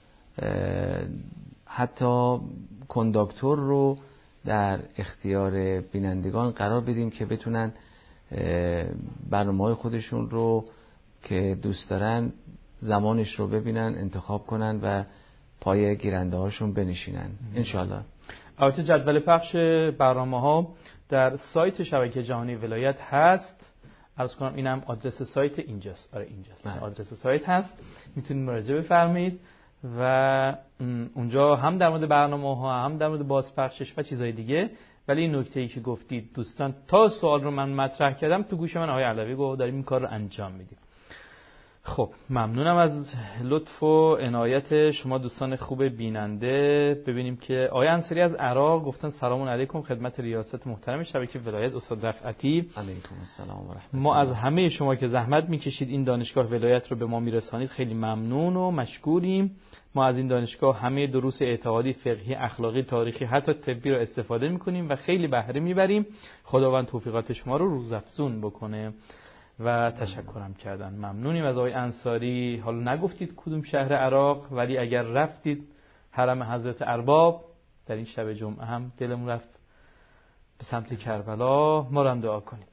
C: حتی کنداکتور رو در اختیار بینندگان قرار بدیم که بتونن برنامه‌های خودشون رو که دوست دارن زمانش رو ببینن، انتخاب کنن و پای گیرنده هاشون بنشینن انشالله.
B: البته جدول پخش برنامه‌ها در سایت شبکه جهانی ولایت هست. عرض کنم اینم آدرس سایت اینجاست. آره اینجاست. آدرس سایت هست. میتونید مراجعه بفرمایید و اونجا هم در مورد برنامه‌ها هم در مورد بازپخشش و چیزهای دیگه. ولی این نکته‌ای که گفتید دوستان، تا سوال رو من مطرح کردم تو گوش من آقای علوی گفت داریم این کار رو انجام میدیم. خب ممنونم از لطف و عنایت شما دوستان خوب بیننده. ببینیم که آقای انصاری از عراق گفتن سلام علیکم خدمت ریاست محترم شبکه ولایت استاد رفعتی.
C: علیکم السلام و رحمت.
B: ما از همه شما که زحمت میکشید این دانشگاه ولایت رو به ما میرسانید خیلی ممنون و مشکوریم. ما از این دانشگاه همه دروس اعتقادی، فقهی، اخلاقی، تاریخی، حتی طبی رو استفاده میکنیم و خیلی بهره میبریم. خداوند توفیقات شما رو روزافزون بکنه. و تشکرم کردن. ممنونیم از آقای انصاری. حالا نگفتید کدوم شهر عراق، ولی اگر رفتید حرم حضرت ارباب در این شب جمعه هم دلمون رفت به سمت کربلا، ما رو هم دعا کنید.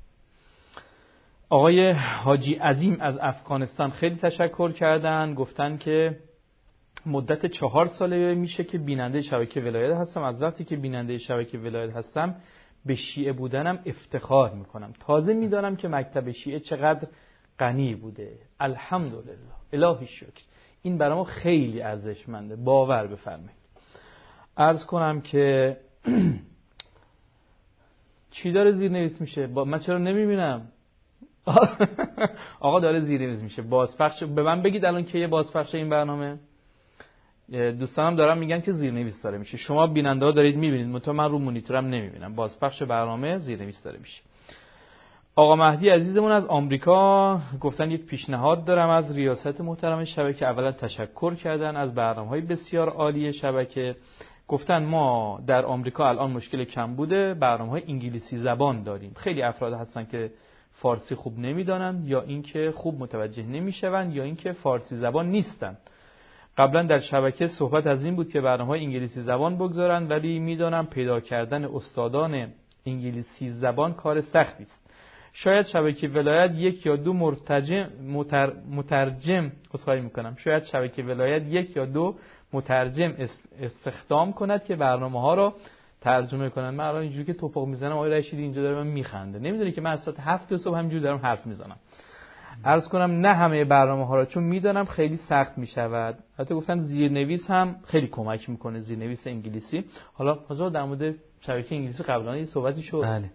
B: آقای حاجی عظیم از افغانستان خیلی تشکر کردن. گفتن که مدت 4 ساله میشه که بیننده شبکه ولایت هستم. از وقتی که بیننده شبکه ولایت هستم به شیعه بودنم افتخار میکنم. تازه میدانم که مکتب شیعه چقدر غنی بوده. الحمدلله، الهی شکر. این برای ما خیلی ارزشمنده، باور بفرمایید. عرض کنم که چی داره زیرنویس میشه؟ من چرا نمیبینم؟ آقا داره زیرنویس میشه. بازپخش به من بگید الان کیه بازپخش این برنامه؟ دوستانم دارن میگن که زیرنویس داره میشه. شما بیننده ها دارید میبینید، من رو مانیتورم نمیبینم. بازپخش برنامه زیرنویس داره میشه. آقا مهدی عزیزمون از آمریکا گفتن یک پیشنهاد دارم از ریاست محترم شبکه. اولا تشکر کردن از برنامه‌های بسیار عالی شبکه. گفتن ما در آمریکا الان مشکل کم بوده برنامه‌های انگلیسی زبان داریم. خیلی افراد هستن که فارسی خوب نمیدانن، یا اینکه خوب متوجه نمیشون، یا اینکه فارسی زبان نیستن. قبلا در شبکه صحبت از این بود که برنامه‌های انگلیسی زبان بگذارن، ولی میدانم پیدا کردن استادان انگلیسی زبان کار سختی است. شاید شبکه ولایت یک یا دو مترجم شاید شبکه ولایت یک یا دو مترجم استخدام کند که برنامه‌ها را ترجمه کنن. من الان اینجوری که توپق میزنم آقای رشیدی اینجا داره من میخنده، نمیدونی که من از ساعت 7 صبح همینجوری دارم حرف میزنم. عرض کنم نه همه برنامه‌ها را چون میدانم خیلی سخت میشود. حتی گفتن زیرنویس هم خیلی کمک میکنه، زیرنویس انگلیسی. حالا حاضر در مورد شبکه انگلیسی قبلا یه صحبتی شد.
C: بله.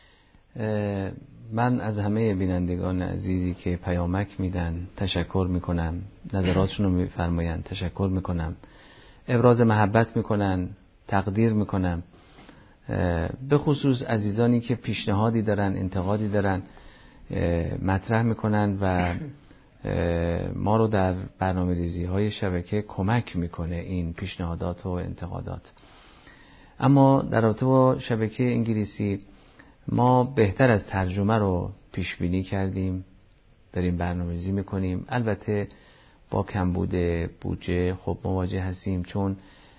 C: من از همه بینندگان عزیزی که پیامک میدن تشکر میکنم، نظراتشون رو میفرماین تشکر میکنم، ابراز محبت میکنن، تقدیر میکنم. به خصوص عزیزانی که پیشنهادی دارن، انتقادی دارن مطرح میکنن و ما رو در برنامه‌ریزی های شبکه کمک میکنه این پیشنهادات و انتقادات. اما در رابطه با شبکه انگلیسی ما بهتر از ترجمه رو پیش بینی کردیم، داریم برنامه‌ریزی میکنیم. البته با کمبود بودجه خب مواجه هستیم، چون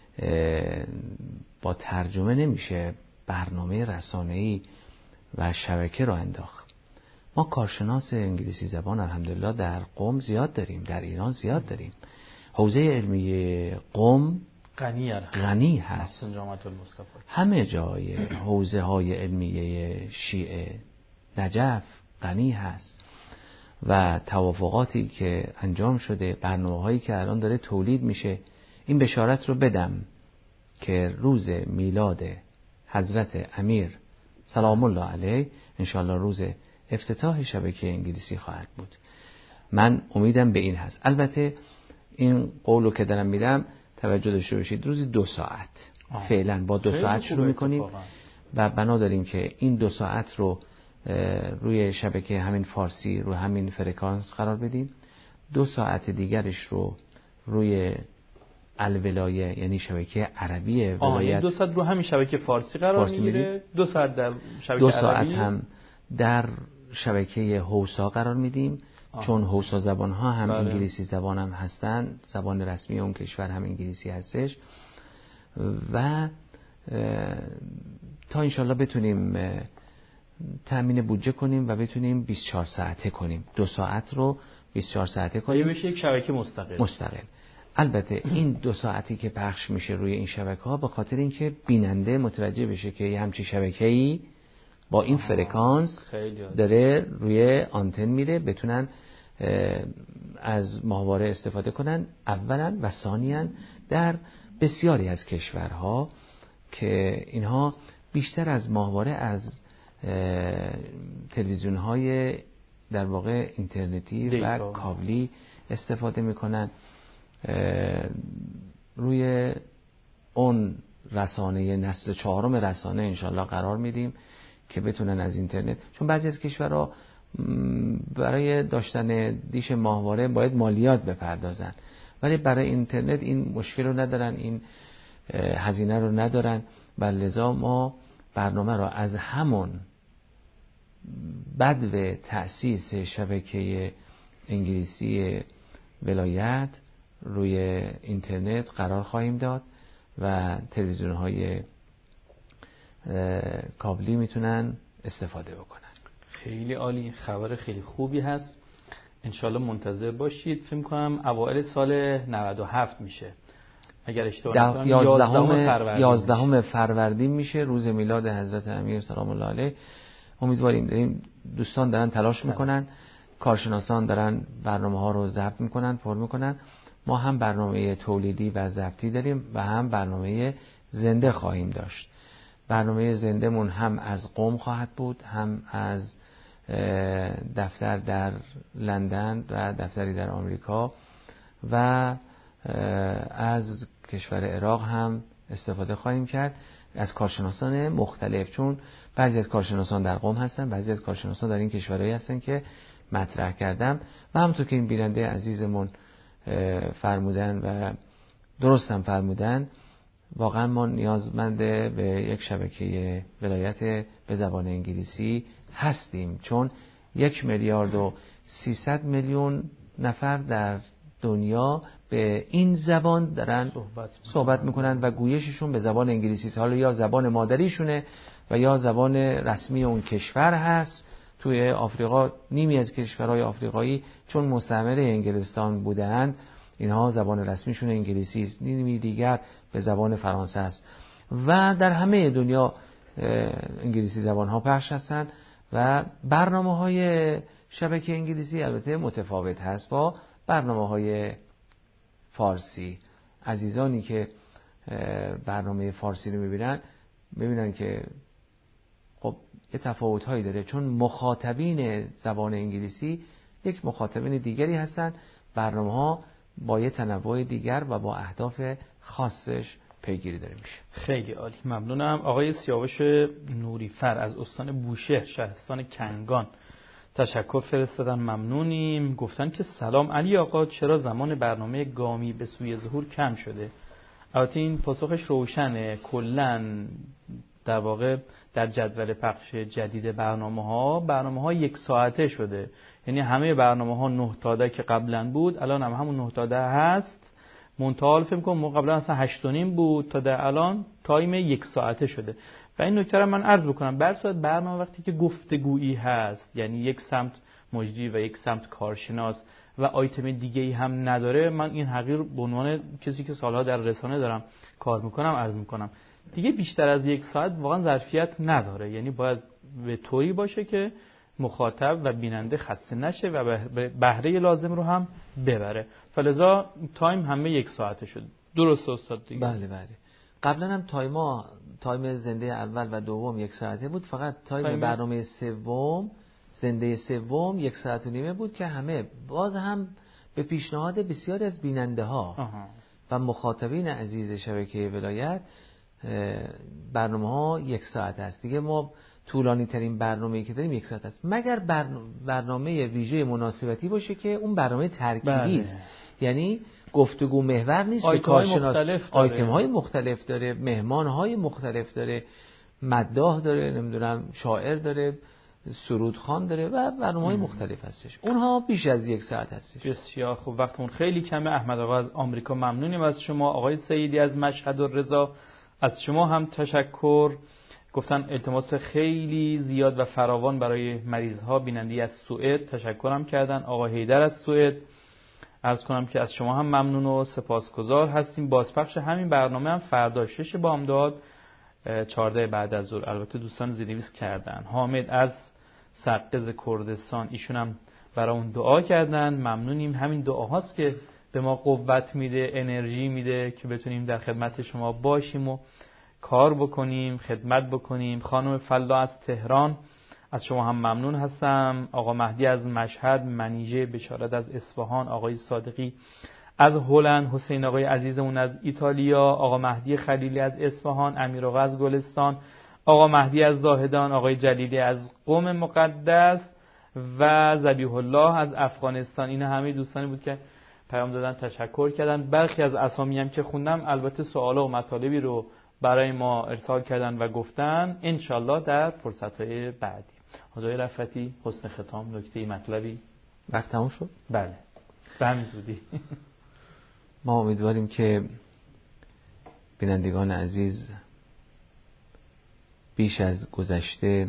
C: با ترجمه نمیشه برنامه رسانه‌ای و شبکه رو انداخت. ما کارشناس انگلیسی زبان الحمدلله در قم زیاد داریم، در ایران زیاد داریم. حوزه علمی قم غنی هست. همه جای حوزه های علمیه شیعه نجف غنی هست و توافقاتی که انجام شده، برنامه هایی که الان داره تولید میشه. این بشارت رو بدم که روز میلاد حضرت امیر سلام الله علیه انشالله روز افتتاح شبکه انگلیسی خواهد بود. من امیدم به این هست. البته این قولو که دارم میدم توجه داشته باشید، روزی 2 ساعت فعلا با 2 ساعت شروع میکنیم و بنا داریم که این 2 ساعت رو روی شبکه همین فارسی رو همین فرکانس قرار بدیم. 2 ساعت دیگرش رو روی الولایه یعنی شبکه عربی ولایت
B: 2 ساعت رو همین شبکه فارسی قرار میگیره، 2 ساعت در شبکه
C: 2
B: عربی، 2
C: ساعت هم در شبکه هوسا قرار میدیم. چون هوسا زبان ها هم انگلیسی زبان هم هستن، زبان رسمی اون کشور هم انگلیسی هستش و تا انشالله بتونیم تأمین بودجه کنیم و بتونیم 24 ساعته کنیم. 2 ساعت رو 24 ساعته کنیم
B: بشه یک شبکه مستقل.
C: البته این 2 ساعتی که پخش میشه روی این شبکه ها به خاطر اینکه بیننده متوجه بشه که یه همچین شبکه‌ای با این فرکانس داره روی آنتن میره، بتونن از ماهواره استفاده کنن اولا و ثانیاً در بسیاری از کشورها که اینها بیشتر از ماهواره از تلویزیون های در واقع اینترنتی و کابلی استفاده میکنن. روی اون رسانه نسل 4 رسانه انشالله قرار میدیم که بتونن از اینترنت، چون بعضی از کشورها برای داشتن دیش ماهواره باید مالیات بپردازن، ولی برای اینترنت این مشکل رو ندارن، این هزینه رو ندارن و لذا ما برنامه رو از همون بدو تأسیس شبکه انگلیسی ولایت روی اینترنت قرار خواهیم داد و تلویزیون های کابلی میتونن استفاده بکنن.
B: خیلی عالی، خبر خیلی خوبی هست. انشالله منتظر باشید. فکر کنم اوایل سال 97 میشه اگر اشتباه نکنم،
C: 11 فروردین میشه، روز میلاد حضرت امیر سلام الله علیه. امیدواریم، داریم دوستان دارن تلاش میکنن، کارشناسان دارن برنامه ها رو ضبط میکنن، پر میکنن. ما هم برنامه تولیدی و ضبطی داریم و هم برنامه زنده خواهیم داشت. برنامه زنده‌مون هم از قم خواهد بود، هم از دفتر در لندن و دفتری در آمریکا و از کشور عراق هم استفاده خواهیم کرد. از کارشناسان مختلف، چون بعضی از کارشناسان در قم هستن، بعضی از کارشناسان در این کشورهایی هستن که مطرح کردم و همونطور که این بیننده عزیزمون فرمودن و درست هم فرمودن، واقعا ما نیازمند به یک شبکه ولایت به زبان انگلیسی هستیم، چون 1,300,000,000 نفر در دنیا به این زبان دارن صحبت میکنن و گویششون به زبان انگلیسی است. حالا یا زبان مادریشونه و یا زبان رسمی اون کشور هست. توی آفریقا نیمی از کشورهای آفریقایی چون مستعمره انگلستان بودند، اینها زبان رسمیشون انگلیسی است، نیمی دیگر به زبان فرانسه است و در همه دنیا انگلیسی زبان‌ها پخش هستند و برنامه‌های شبکه انگلیسی البته متفاوت هست با برنامه‌های فارسی. عزیزانی که برنامه فارسی رو می‌بینن که خب یه تفاوت‌هایی داره، چون مخاطبین زبان انگلیسی یک مخاطبین دیگری هستند. برنامه‌ها با یه تنوع دیگر و با اهداف خاصش پیگیری داره میشه.
B: خیلی عالی، ممنونم. آقای سیاوش نوریفر از استان بوشهر شهرستان کنگان تشکر فرستادن، ممنونیم. گفتن که سلام علی آقا، چرا زمان برنامه گامی به سوی ظهور کم شده؟ البته این پاسخش روشنه. کلاً در واقع در جدول پخش جدید برنامه‌ها 1 ساعته شده، یعنی همه برنامه‌ها 9 تا ده که قبلا بود الان هم همون 9 تا ده هست. منتها فکر کنم ما قبلا اصلا 8:30 بود تا در الان تایم 1 ساعته شده. و این نکته رو من عرض بکنم، برصورت برنامه وقتی که گفتگویی هست، یعنی یک سمت مجری و یک سمت کارشناس و آیتم دیگه‌ای هم نداره، من این حقیر به عنوان کسی که سالها در رسانه دارم کار میکنم عرض میکنم، دیگه بیشتر از 1 ساعت واقعا ظرفیت نداره. یعنی باید به طوری باشه که مخاطب و بیننده خسته نشه و بهره لازم رو هم ببره. فلذا تایم همه 1 ساعته شد. درست استاد دیگه؟
C: بله. قبلا هم تایم زنده اول و دوم 1 ساعته بود، فقط تایم برنامه سوم زنده سوم 1 ساعت و نیمه بود که همه باز هم به پیشنهاد بسیاری از بیننده ها و مخاطبین عزیز شبکه ولایت برنامه ها 1 ساعت است. دیگه ما طولانی ترین برنامه‌ای که داریم 1 ساعت است، مگر برنامه ویژه مناسبتی باشه که اون برنامه ترکیبی است. یعنی گفتگو محور نیست که کارشناس آیتم‌های مختلف داره، مهمان‌های مختلف داره، مداح داره، نمیدونم شاعر داره، سرودخوان داره و برنامه‌های مختلف هستش. اونها بیش از 1 ساعت هستش.
B: بسیار خوب، وقتمون خیلی کمه. احمد آقا از آمریکا ممنونیم از شما. آقای سیدی از مشهد و رضا از شما هم تشکر. گفتن التماس خیلی زیاد و فراوان برای مریض‌ها بینندگی از سوئد تشکرم کردن. آقا حیدر از سوئد عرض کنم که از شما هم ممنون و سپاسگزار هستیم. بازپخش همین برنامه هم فردا 6 بامداد 14 بعد از ظهر البته دوستان زیرنویس کردن. حامد از سقز کردستان ایشون هم برای اون دعا کردن، ممنونیم. همین دعاهاست که به ما قوت میده، انرژی میده که بتونیم در خدمت شما باشیم و کار بکنیم، خدمت بکنیم. خانم فلا از تهران از شما هم ممنون هستم. آقا مهدی از مشهد، منیژه بشارت از اصفهان، آقای صادقی از هلند، حسین آقای عزیزمون از ایتالیا، آقا مهدی خلیلی از اصفهان، امیر آقا از گلستان، آقا مهدی از زاهدان، آقای جلیلی از قم مقدس و ذبیح الله از افغانستان. این همه دوستانی بود که پیام دادن، تشکر کردن. برخی از اسامی هم که خوندم البته سوالا و مطالبی رو برای ما ارسال کردن و گفتن انشالله در فرصت‌های بعدی. حاجی رفعتی حسن ختام، نکته مطلبی؟
C: وقت تموم شد؟
B: بله به همین زودی.
C: ما امیدواریم که بینندگان عزیز بیش از گذشته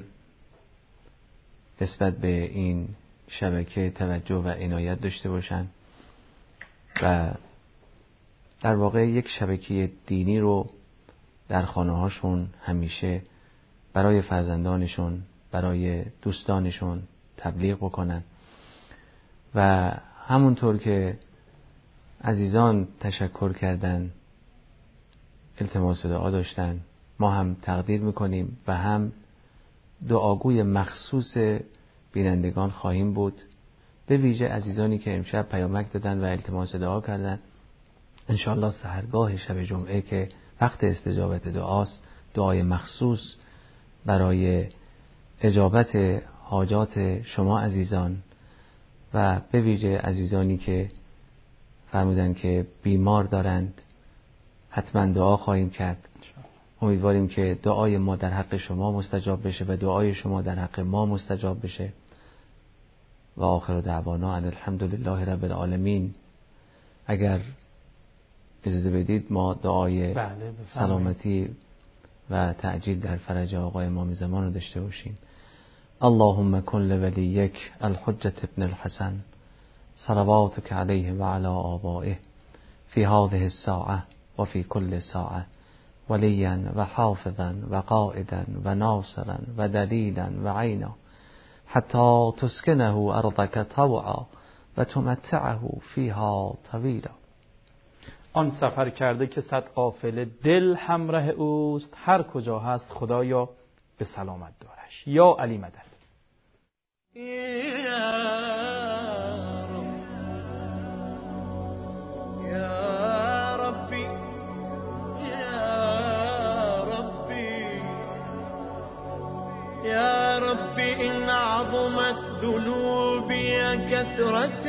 C: نسبت به این شبکه توجه و عنایت داشته باشن و در واقع یک شبکه دینی رو در خانه‌هاشون همیشه برای فرزندانشون، برای دوستانشون تبلیغ بکنن و همونطور که عزیزان تشکر کردن، التماس دعا داشتن، ما هم تقدیر میکنیم و هم دعاگوی مخصوص بینندگان خواهیم بود، به ویژه عزیزانی که امشب پیامک دادن و التماس دعا کردن. انشاءالله سحرگاه شب جمعه که وقت استجابت دعاست دعای مخصوص برای اجابت حاجات شما عزیزان و به ویژه عزیزانی که فرمودن که بیمار دارند. حتما دعا خواهیم کرد. امیدواریم که دعای ما در حق شما مستجاب بشه و دعای شما در حق ما مستجاب بشه. و آخر دعوانا ان الحمدلله رب العالمین. اگر اجازه بدید ما دعای سلامتی و تعجیل در فرج آقای امام زمان رو داشته باشیم. اللهم کن لولیک الحجة ابن الحسن صلواتك علیه و علی آبائه فی هذه الساعة و فی کل ساعة ولیا و حافظا و قائدا و ناصرا و دلیلا و عینا حتی تسکنه ارضك طوعا و تمتعه فیها طویلا.
B: آن سفر کرده که صد قافله دل همراه اوست، هر کجا هست خدایا به سلامت دارش. یا علی مدد.
A: يا رب إن عظمت ذنوبي كثرة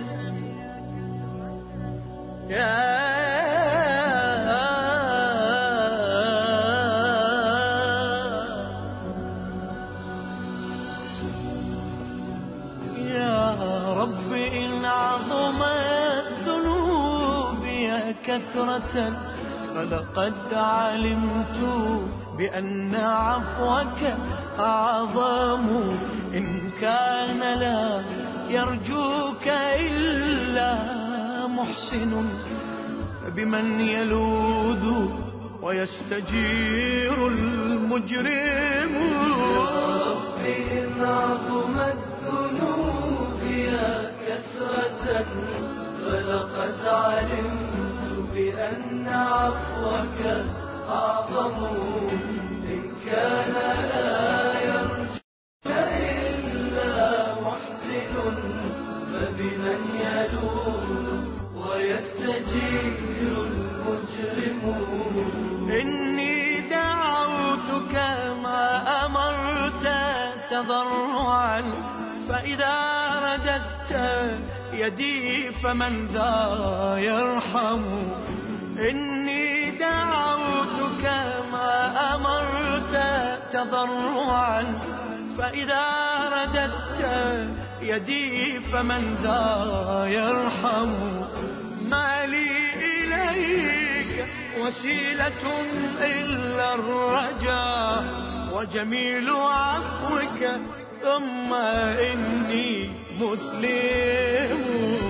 A: يا رب إن عظمت ذنوبي كثرة فلقد علمت بأن عفوك أعظم إن كان لا يرجوك إلا محسن بمن يلوذ ويستجير المجرم. يا رب إن عظمت ذنوبي كثرة فلقد علمت بأن عفوك أعظم إن كان لا يرجوك إلا محسن فبمن يلوذ ويستجير المجرم. إني دعوتك ما أمرت تضرعا فإذا رددت يدي فمن ذا يرحم. إني دعوتك ما أمرت تضرعا فإذا رددت يدي فمن ذا يرحم. ما لي إليك وسيلة إلا الرجاء وجميل عفوك ثم إني مسلم.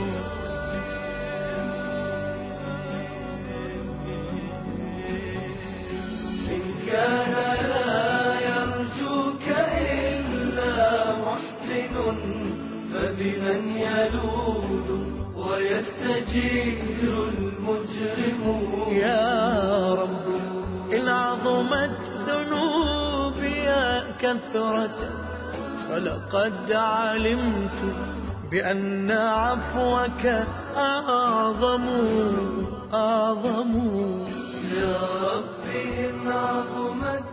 A: كان لا يرجوك إلا محسن فبمن يلوذ ويستجير المجرم. يا رب إن عظمت ذنوبي كثرة فلقد علمت بأن عفوك أعظم. يا رب إن عظمت